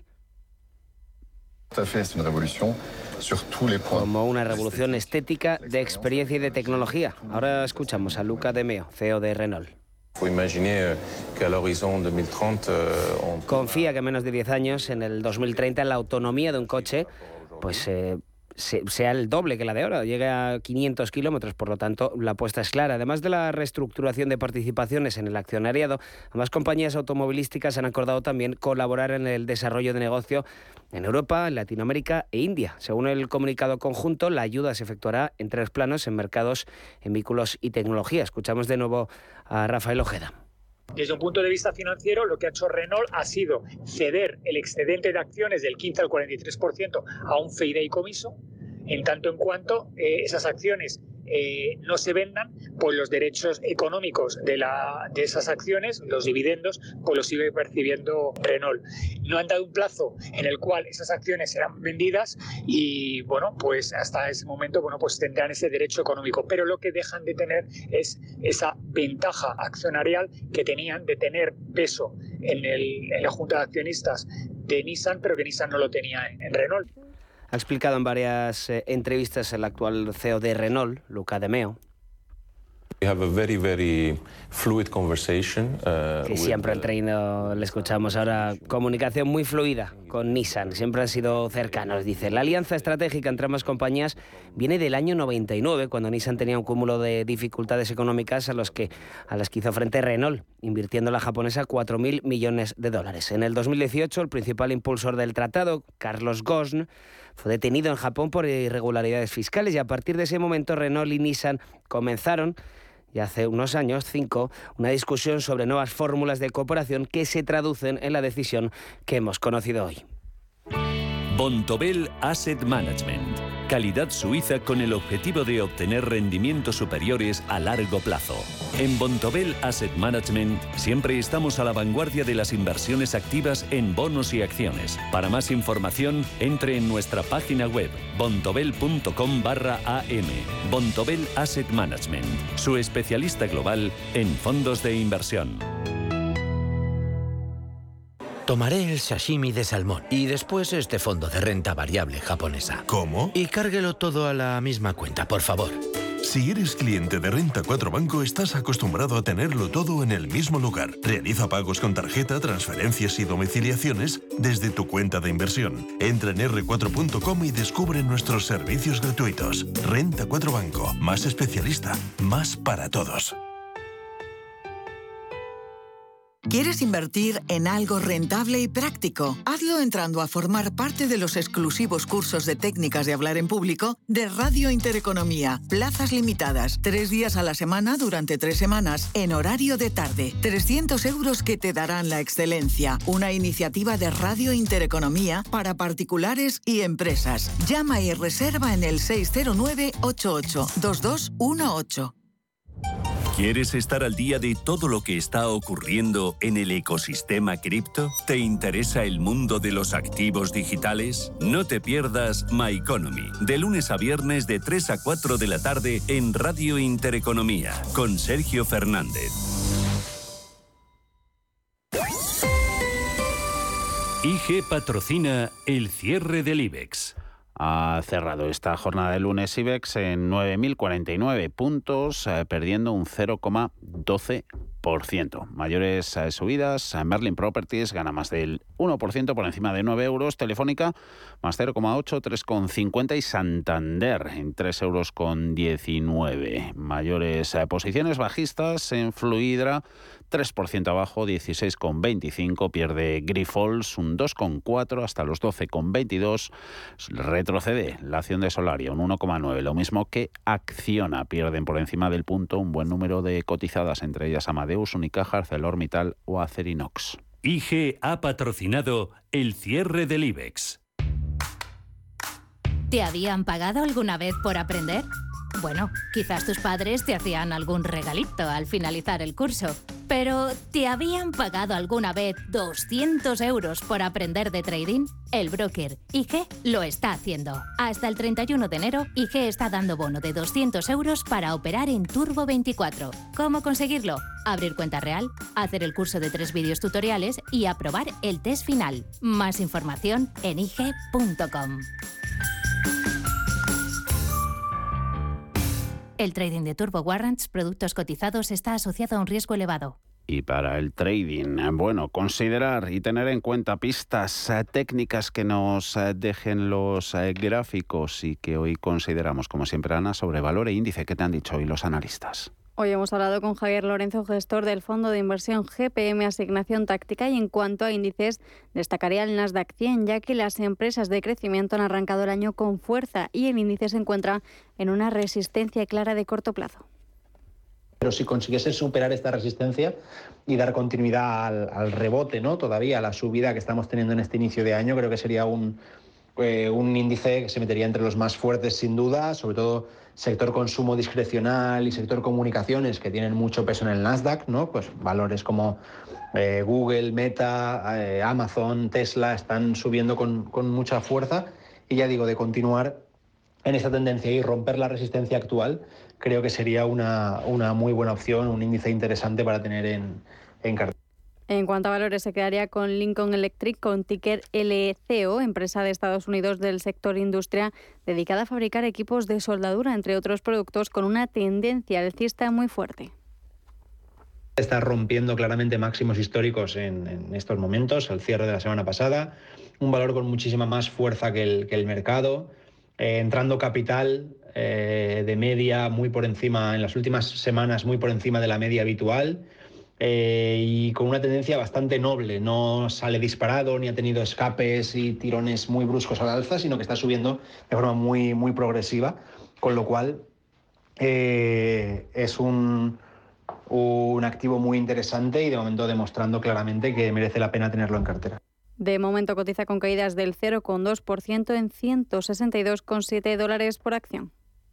Como una revolución estética, de experiencia y de tecnología. Ahora escuchamos a Luca De Meo, C E O de Renault. Confía que en menos de diez años, en el dos mil treinta, la autonomía de un coche pues eh, sea el doble que la de ahora, llegue a quinientos kilómetros, por lo tanto la apuesta es clara. Además de la reestructuración de participaciones en el accionariado, ambas compañías automovilísticas han acordado también colaborar en el desarrollo de negocio en Europa, Latinoamérica e India. Según el comunicado conjunto, la ayuda se efectuará en tres planos en mercados, en vehículos y tecnología. Escuchamos de nuevo a Rafael Ojeda. Desde un punto de vista financiero, lo que ha hecho Renault ha sido ceder el excedente de acciones del quince al cuarenta y tres por ciento a un fideicomiso, en tanto en cuanto eh, esas acciones eh, no se vendan, pues los derechos económicos de, la, de esas acciones, los dividendos, pues los sigue percibiendo Renault. No han dado un plazo en el cual esas acciones serán vendidas y, bueno, pues hasta ese momento, bueno, pues tendrán ese derecho económico. Pero lo que dejan de tener es esa ventaja accionarial que tenían de tener peso en, el, en la Junta de Accionistas de Nissan, pero que Nissan no lo tenía en, en Renault. Ha explicado en varias eh, entrevistas el actual C E O de Renault, Luca De Meo, We have a very, very fluid conversation, uh, que siempre han tenido, le escuchamos ahora, comunicación muy fluida con Nissan, siempre han sido cercanos, dice. La alianza estratégica entre ambas compañías viene del año noventa y nueve, cuando Nissan tenía un cúmulo de dificultades económicas a, los que, a las que hizo frente Renault, invirtiendo la japonesa cuatro mil millones de dólares. En el dos mil dieciocho, el principal impulsor del tratado, Carlos Ghosn, fue detenido en Japón por irregularidades fiscales y a partir de ese momento Renault y Nissan comenzaron, y hace unos años, cinco, una discusión sobre nuevas fórmulas de cooperación que se traducen en la decisión que hemos conocido hoy. Bontobel Asset Management. Calidad suiza con el objetivo de obtener rendimientos superiores a largo plazo. En Bontobel Asset Management siempre estamos a la vanguardia de las inversiones activas en bonos y acciones. Para más información, entre en nuestra página web bontobel punto com barra a m. Bontobel Asset Management, su especialista global en fondos de inversión. Tomaré el sashimi de salmón y después este fondo de renta variable japonesa. ¿Cómo? Y cárguelo todo a la misma cuenta, por favor. Si eres cliente de Renta cuatro Banco, estás acostumbrado a tenerlo todo en el mismo lugar. Realiza pagos con tarjeta, transferencias y domiciliaciones desde tu cuenta de inversión. Entra en erre cuatro punto com y descubre nuestros servicios gratuitos. Renta cuatro Banco, más especialista, más para todos. ¿Quieres invertir en algo rentable y práctico? Hazlo entrando a formar parte de los exclusivos cursos de técnicas de hablar en público de Radio Intereconomía. Plazas limitadas, tres días a la semana durante tres semanas, en horario de tarde. trescientos euros que te darán la excelencia. Una iniciativa de Radio Intereconomía para particulares y empresas. Llama y reserva en el seis cero nueve, ocho ocho, dos dos uno ocho. ¿Quieres estar al día de todo lo que está ocurriendo en el ecosistema cripto? ¿Te interesa el mundo de los activos digitales? No te pierdas My Economy, de lunes a viernes de tres a cuatro de la tarde en Radio Intereconomía, con Sergio Fernández. I G patrocina el cierre del IBEX. Ha cerrado esta jornada de lunes IBEX en nueve mil cuarenta y nueve puntos, eh, perdiendo un cero coma doce por ciento. Mayores eh, subidas, eh, Merlin Properties gana más del uno por ciento por encima de nueve euros, Telefónica más cero coma ocho, tres coma cincuenta y Santander en tres euros con diecinueve. Mayores eh, posiciones bajistas en Fluidra, tres por ciento abajo, dieciséis coma veinticinco, pierde Grifols un dos coma cuatro hasta los doce coma veintidós, retrocede la acción de Solaria un uno coma nueve, lo mismo que Acciona, pierden por encima del punto un buen número de cotizadas, entre ellas Amadeus, Unicaja, ArcelorMittal o Acerinox. I G ha patrocinado el cierre del IBEX. ¿Te habían pagado alguna vez por aprender? Bueno, quizás tus padres te hacían algún regalito al finalizar el curso. Pero, ¿te habían pagado alguna vez doscientos euros por aprender de trading? El broker I G lo está haciendo. Hasta el treinta y uno de enero, I G está dando bono de doscientos euros para operar en Turbo veinticuatro. ¿Cómo conseguirlo? Abrir cuenta real, hacer el curso de tres vídeos tutoriales y aprobar el test final. Más información en i g punto com. El trading de Turbo Warrants, productos cotizados, está asociado a un riesgo elevado. Y para el trading, bueno, considerar y tener en cuenta pistas eh, técnicas que nos eh, dejen los eh, gráficos y que hoy consideramos, como siempre, Ana, sobre valor e índice. ¿Qué te han dicho hoy los analistas? Hoy hemos hablado con Javier Lorenzo, gestor del fondo de inversión G P M Asignación Táctica, y en cuanto a índices, destacaría el Nasdaq cien, ya que las empresas de crecimiento han arrancado el año con fuerza y el índice se encuentra en una resistencia clara de corto plazo. Pero si consiguiese superar esta resistencia y dar continuidad al, al rebote, ¿no? Todavía a la subida que estamos teniendo en este inicio de año, creo que sería un, eh, un índice que se metería entre los más fuertes sin duda, sobre todo sector consumo discrecional y sector comunicaciones, que tienen mucho peso en el Nasdaq, ¿no? Pues valores como eh, Google, Meta, eh, Amazon, Tesla están subiendo con, con mucha fuerza, y ya digo, de continuar en esta tendencia y romper la resistencia actual, creo que sería una, una muy buena opción, un índice interesante para tener en, en cartera. En cuanto a valores, se quedaría con Lincoln Electric, con ticker L C O, empresa de Estados Unidos del sector industria dedicada a fabricar equipos de soldadura, entre otros productos, con una tendencia alcista muy fuerte. Está rompiendo claramente máximos históricos en, en estos momentos, al cierre de la semana pasada, un valor con muchísima más fuerza que el, que el mercado, eh, entrando capital eh, de media muy por encima, en las últimas semanas muy por encima de la media habitual, eh, y con una tendencia bastante noble. No sale disparado ni ha tenido escapes y tirones muy bruscos al alza, sino que está subiendo de forma muy, muy progresiva, con lo cual eh, es un, un activo muy interesante y de momento demostrando claramente que merece la pena tenerlo en cartera. De momento cotiza con caídas del cero coma dos por ciento en ciento sesenta y dos coma siete dólares por acción.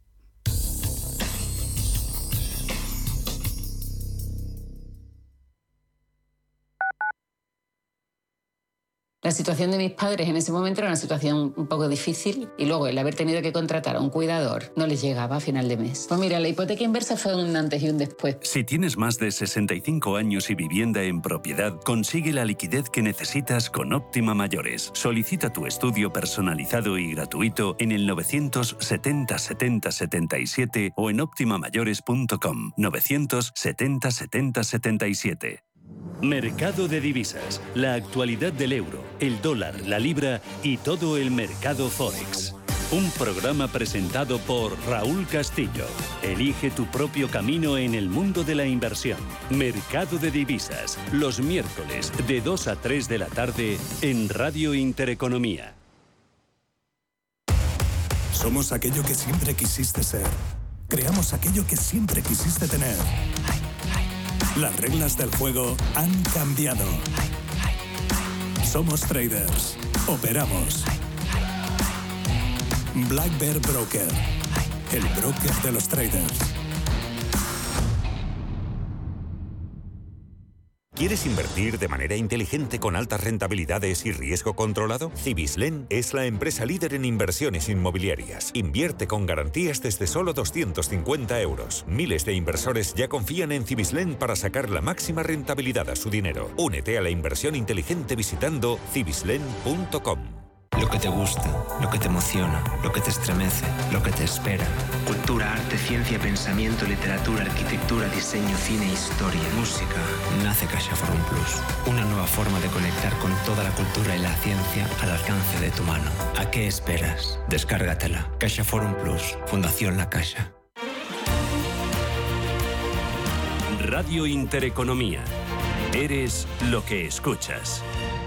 La situación de mis padres en ese momento era una situación un poco difícil, y luego el haber tenido que contratar a un cuidador no les llegaba a final de mes. Pues mira, la hipoteca inversa fue un antes y un después. Si tienes más de sesenta y cinco años y vivienda en propiedad, consigue la liquidez que necesitas con Óptima Mayores. Solicita tu estudio personalizado y gratuito en el novecientos setenta setenta setenta y siete o en óptima mayores punto com. novecientos setenta setenta setenta y siete. Mercado de divisas, la actualidad del euro, el dólar, la libra y todo el mercado Forex. Un programa presentado por Raúl Castillo. Elige tu propio camino en el mundo de la inversión. Mercado de divisas, los miércoles de dos a tres de la tarde en Radio Intereconomía. Somos aquello que siempre quisiste ser. Creamos aquello que siempre quisiste tener. Las reglas del juego han cambiado. Somos traders. Operamos. Black Bear Broker. El broker de los traders. ¿Quieres invertir de manera inteligente con altas rentabilidades y riesgo controlado? Cibislen es la empresa líder en inversiones inmobiliarias. Invierte con garantías desde solo doscientos cincuenta euros. Miles de inversores ya confían en Cibislen para sacar la máxima rentabilidad a su dinero. Únete a la inversión inteligente visitando cibislen punto com. Lo que te gusta, lo que te emociona, lo que te estremece, lo que te espera. Cultura, arte, ciencia, pensamiento, literatura, arquitectura, diseño, cine, historia, música. Nace CaixaForum Plus. Una nueva forma de conectar con toda la cultura y la ciencia al alcance de tu mano. ¿A qué esperas? Descárgatela. CaixaForum Plus. Fundación La Caixa. Radio Intereconomía. Eres lo que escuchas.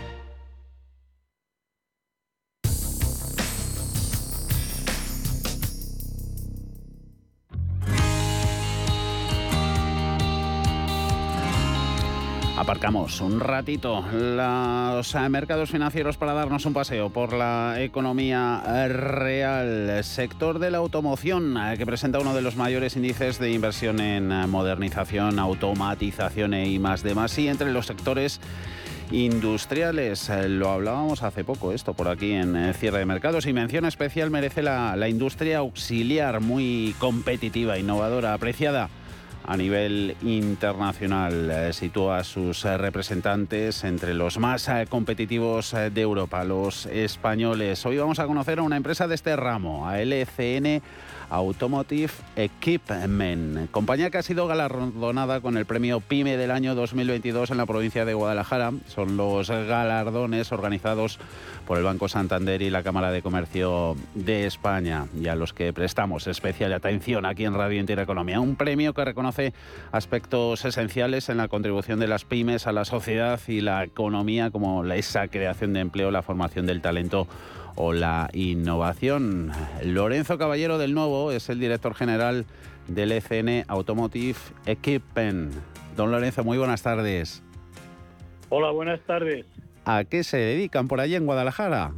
Aparcamos un ratito los mercados financieros para darnos un paseo por la economía real. Sector de la automoción, que presenta uno de los mayores índices de inversión en modernización, automatización e I más D más I entre los sectores industriales. Lo hablábamos hace poco esto por aquí en Cierre de Mercados, y mención especial merece la, la industria auxiliar, muy competitiva, innovadora, apreciada a nivel internacional. Eh, sitúa a sus eh, representantes entre los más eh, competitivos eh, de Europa, los españoles. Hoy vamos a conocer a una empresa de este ramo, a L C N Automotive Equipment, compañía que ha sido galardonada con el premio PYME del año dos mil veintidós en la provincia de Guadalajara. Son los galardones organizados por el Banco Santander y la Cámara de Comercio de España, y a los que prestamos especial atención aquí en Radio Intereconomía. Un premio que reconoce reconoce aspectos esenciales en la contribución de las pymes a la sociedad y la economía, como la, esa creación de empleo, la formación del talento o la innovación. Lorenzo Caballero del Novo es el director general del E C N Automotive Equipment. Don Lorenzo, muy buenas tardes. Hola, buenas tardes. ¿A qué se dedican por allí en Guadalajara?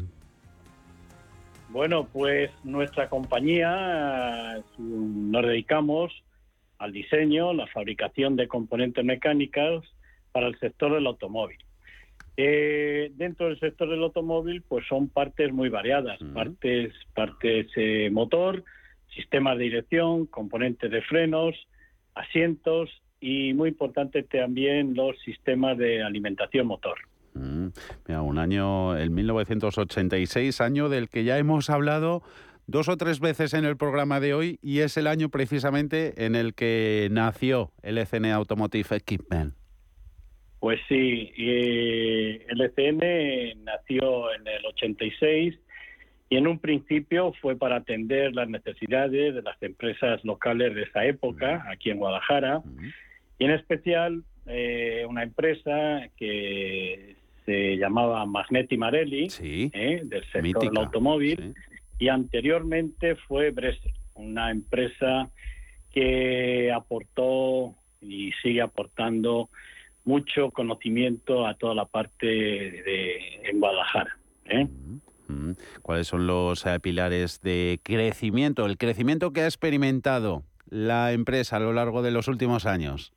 Bueno, pues nuestra compañía nos dedicamos al diseño, la fabricación de componentes mecánicos para el sector del automóvil. Eh, dentro del sector del automóvil, pues son partes muy variadas, uh-huh. partes, partes eh, motor, sistemas de dirección, componentes de frenos, asientos y muy importante también los sistemas de alimentación motor. Mm, mira, un año, el mil novecientos ochenta y seis, año del que ya hemos hablado dos o tres veces en el programa de hoy, y es el año precisamente en el que nació el E C N Automotive Equipment. Pues sí, eh, el E C N nació en el ochenta y seis y en un principio fue para atender las necesidades de las empresas locales de esa época, uh-huh. aquí en Guadalajara, uh-huh. y en especial eh, una empresa que se llamaba Magneti Marelli, sí, eh, del sector mítica, del automóvil, sí. y anteriormente fue Bresser, una empresa que aportó y sigue aportando mucho conocimiento a toda la parte de en Guadalajara. ¿eh? ¿Cuáles son los eh, pilares de crecimiento, el crecimiento que ha experimentado la empresa a lo largo de los últimos años?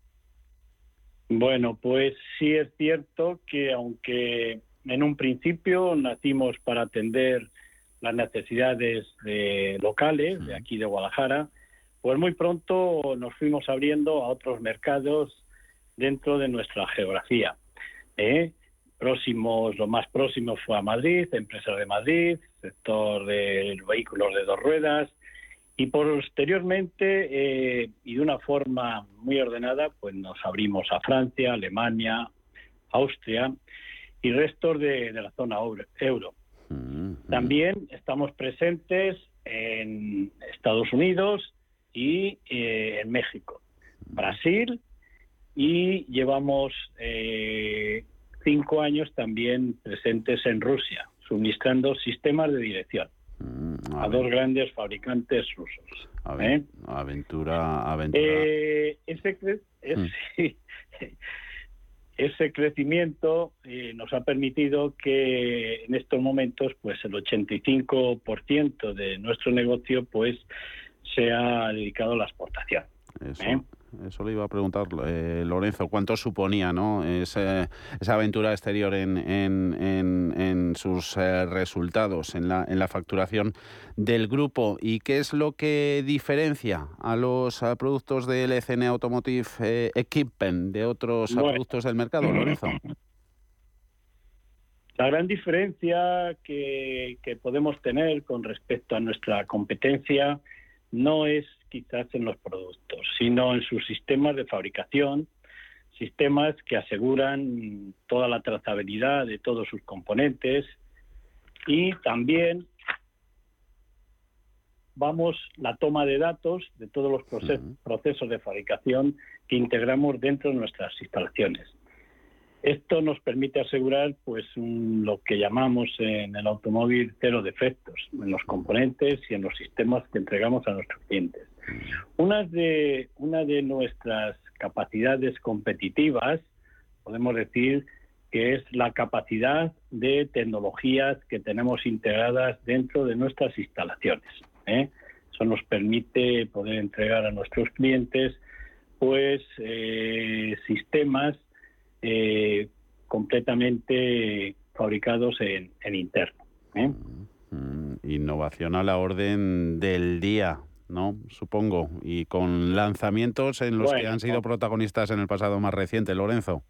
Bueno, pues sí es cierto que aunque en un principio nacimos para atender las necesidades de locales de aquí de Guadalajara, pues muy pronto nos fuimos abriendo a otros mercados dentro de nuestra geografía. ¿eh? Próximos, lo más próximo fue a Madrid, empresas de Madrid, sector de vehículos de dos ruedas, y posteriormente, eh, y de una forma muy ordenada, pues nos abrimos a Francia, Alemania, Austria y restos de, de la zona euro. Mm-hmm. También estamos presentes en Estados Unidos y eh, en México, Brasil, y llevamos eh, cinco años también presentes en Rusia, suministrando sistemas de dirección mm, a, a dos grandes fabricantes rusos. Aven- ¿eh? Aventura, aventura. Eh, ese, cre- es, mm. sí, ese crecimiento eh, nos ha permitido que en estos momentos, pues el ochenta y cinco por ciento de nuestro negocio, pues se ha dedicado a la exportación. Eso. ¿eh? Eso le iba a preguntar, eh, Lorenzo, ¿cuánto suponía, ¿no? Ese, esa aventura exterior en, en, en, en sus eh, resultados, en la, en la facturación del grupo? ¿Y qué es lo que diferencia a los a productos del E C N Automotive eh, Equipment de otros bueno. productos del mercado, Lorenzo? La gran diferencia que, que podemos tener con respecto a nuestra competencia no es quizás en los productos, sino en sus sistemas de fabricación, sistemas que aseguran toda la trazabilidad de todos sus componentes, y también vamos la toma de datos de todos los proces- uh-huh. procesos de fabricación que integramos dentro de nuestras instalaciones. Esto nos permite asegurar pues un, lo que llamamos en el automóvil cero defectos en los componentes y en los sistemas que entregamos a nuestros clientes. Una de, una de nuestras capacidades competitivas, podemos decir, que es la capacidad de tecnologías que tenemos integradas dentro de nuestras instalaciones. ¿eh? Eso nos permite poder entregar a nuestros clientes pues eh, sistemas Eh, completamente fabricados en, en interno. ¿eh? Mm, innovación a la orden del día, ¿no? Supongo, y con lanzamientos en los bueno, que han sido protagonistas en el pasado más reciente, Lorenzo.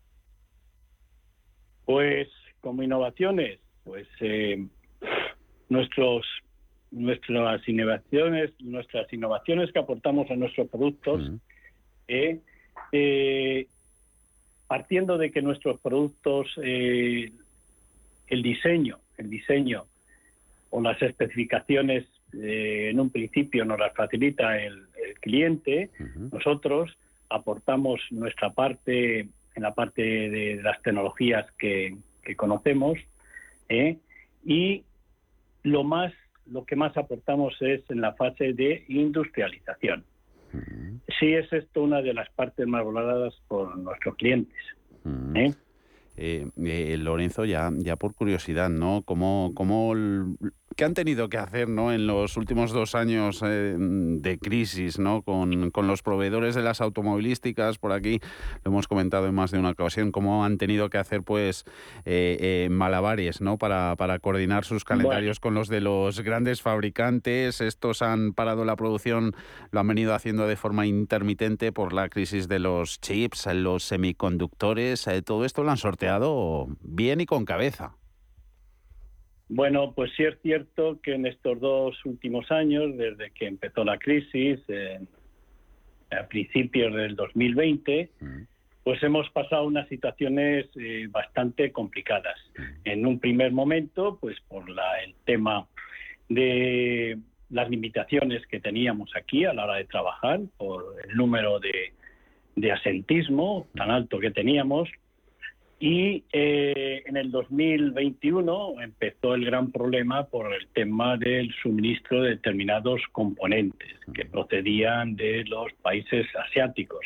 Pues como innovaciones, pues eh, nuestros nuestras innovaciones, nuestras innovaciones que aportamos a nuestros productos, mm. eh, eh, partiendo de que nuestros productos, eh, el diseño, el diseño o las especificaciones, eh, en un principio nos las facilita el, el cliente. Uh-huh. Nosotros aportamos nuestra parte en la parte de las tecnologías que, que conocemos, ¿eh? y lo más lo que más aportamos es en la fase de industrialización. Uh-huh. Sí es esto una de las partes más valoradas por nuestros clientes. Uh-huh. ¿eh? Eh, eh, Lorenzo, ya, ya por curiosidad, ¿no? ¿Cómo, cómo, ¿Qué han tenido que hacer, ¿no?, en los últimos dos años eh, de crisis, ¿no?, con, con los proveedores de las automovilísticas? Por aquí lo hemos comentado en más de una ocasión, cómo han tenido que hacer, pues, eh, eh, malabares, ¿no?, para, para coordinar sus calendarios bueno. con los de los grandes fabricantes. Estos han parado la producción, lo han venido haciendo de forma intermitente por la crisis de los chips, los semiconductores. Eh, todo esto lo han sorteado bien y con cabeza. Bueno, pues sí es cierto que en estos dos últimos años, desde que empezó la crisis, eh, a principios del dos mil veinte, mm. pues hemos pasado unas situaciones eh, bastante complicadas. Mm. En un primer momento, pues por la, el tema de las limitaciones que teníamos aquí a la hora de trabajar, por el número de, de asentismo tan alto que teníamos. Y eh, en el dos mil veintiuno empezó el gran problema por el tema del suministro de determinados componentes que procedían de los países asiáticos.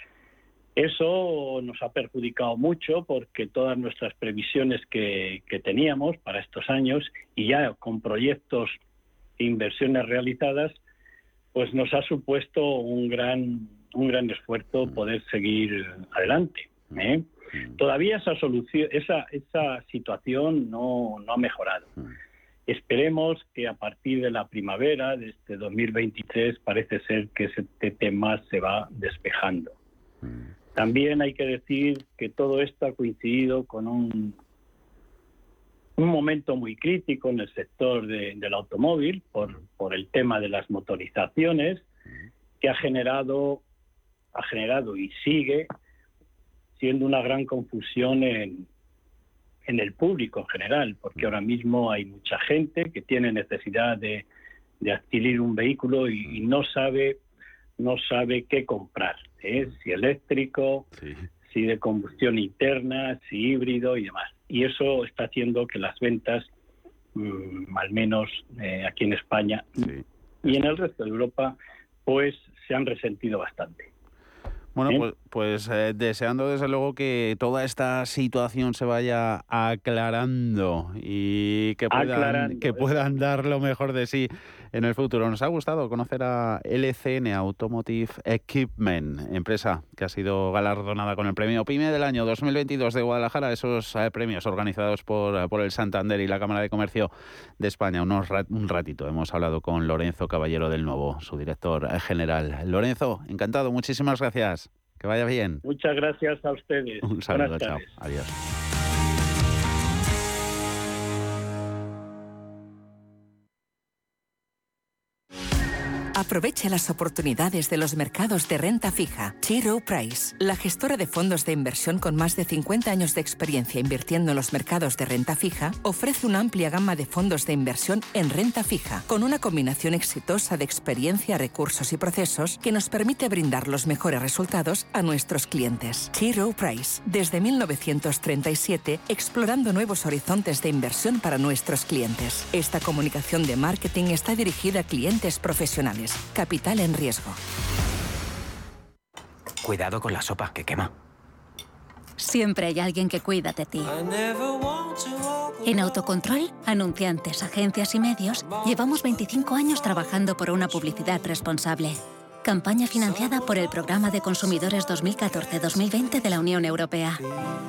Eso nos ha perjudicado mucho porque todas nuestras previsiones que, que teníamos para estos años, y ya con proyectos e inversiones realizadas, pues nos ha supuesto un gran, un gran esfuerzo poder seguir adelante, ¿eh? Todavía esa solución, esa esa situación no, no ha mejorado. Esperemos que a partir de la primavera de este dos mil veintitrés parece ser que ese tema se va despejando. También hay que decir que todo esto ha coincidido con un, un momento muy crítico en el sector de, del automóvil por, por el tema de las motorizaciones, que ha generado, ha generado y sigue siendo una gran confusión en, en el público en general, porque ahora mismo hay mucha gente que tiene necesidad de, de adquirir un vehículo y, y no sabe no sabe qué comprar, ¿eh? Si eléctrico, sí. si de combustión interna, si híbrido y demás. Y eso está haciendo que las ventas, mmm, al menos eh, aquí en España sí. y en el resto de Europa, pues se han resentido bastante. Bueno, pues, pues eh, deseando desde luego que toda esta situación se vaya aclarando y que puedan, aclarando, que puedan dar lo mejor de sí en el futuro. Nos ha gustado conocer a L C N Automotive Equipment, empresa que ha sido galardonada con el premio PYME del año dos mil veintidós de Guadalajara, esos eh, premios organizados por, por el Santander y la Cámara de Comercio de España. Unos rat, un ratito hemos hablado con Lorenzo Caballero del Nuevo, su director general. Lorenzo, encantado, muchísimas gracias. Que vaya bien. Muchas gracias a ustedes. Un saludo, chao. Adiós. Aprovecha las oportunidades de los mercados de renta fija. T. Rowe Price, la gestora de fondos de inversión con más de cincuenta años de experiencia invirtiendo en los mercados de renta fija, ofrece una amplia gama de fondos de inversión en renta fija, con una combinación exitosa de experiencia, recursos y procesos que nos permite brindar los mejores resultados a nuestros clientes. T. Rowe Price, desde mil novecientos treinta y siete, explorando nuevos horizontes de inversión para nuestros clientes. Esta comunicación de marketing está dirigida a clientes profesionales. Capital en riesgo. Cuidado con la sopa, que quema. Siempre hay alguien que cuida de ti. En Autocontrol, anunciantes, agencias y medios, llevamos veinticinco años trabajando por una publicidad responsable. Campaña financiada por el Programa de Consumidores dos mil catorce dos mil veinte de la Unión Europea.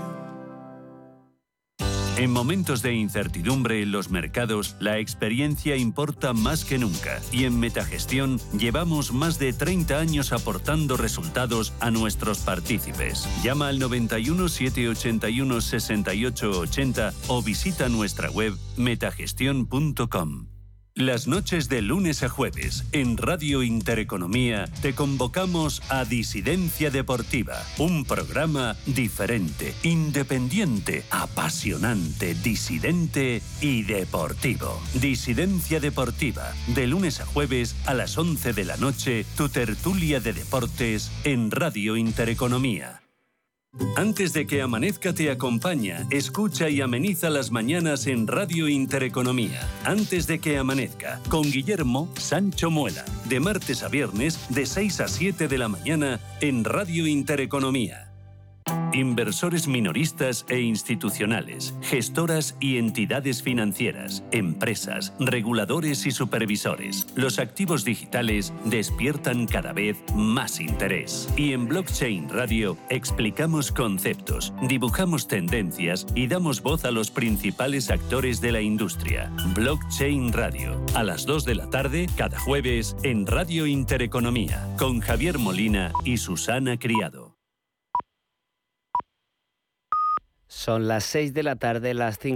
En momentos de incertidumbre en los mercados, la experiencia importa más que nunca. Y en Metagestión llevamos más de treinta años aportando resultados a nuestros partícipes. Llama al noventa y uno, setecientos ochenta y uno, sesenta y ocho ochenta o visita nuestra web metagestión punto com. Las noches de lunes a jueves en Radio Intereconomía te convocamos a Disidencia Deportiva, un programa diferente, independiente, apasionante, disidente y deportivo. Disidencia Deportiva, de lunes a jueves a las once de la noche, tu tertulia de deportes en Radio Intereconomía. Antes de que amanezca te acompaña, escucha y ameniza las mañanas en Radio Intereconomía. Antes de que amanezca, con Guillermo Sancho Muela, de martes a viernes de seis a siete de la mañana en Radio Intereconomía. Inversores minoristas e institucionales, gestoras y entidades financieras, empresas, reguladores y supervisores. Los activos digitales despiertan cada vez más interés. Y en Blockchain Radio explicamos conceptos, dibujamos tendencias y damos voz a los principales actores de la industria. Blockchain Radio, a las dos de la tarde, cada jueves, en Radio Intereconomía, con Javier Molina y Susana Criado. Son las seis de la tarde, las cinco.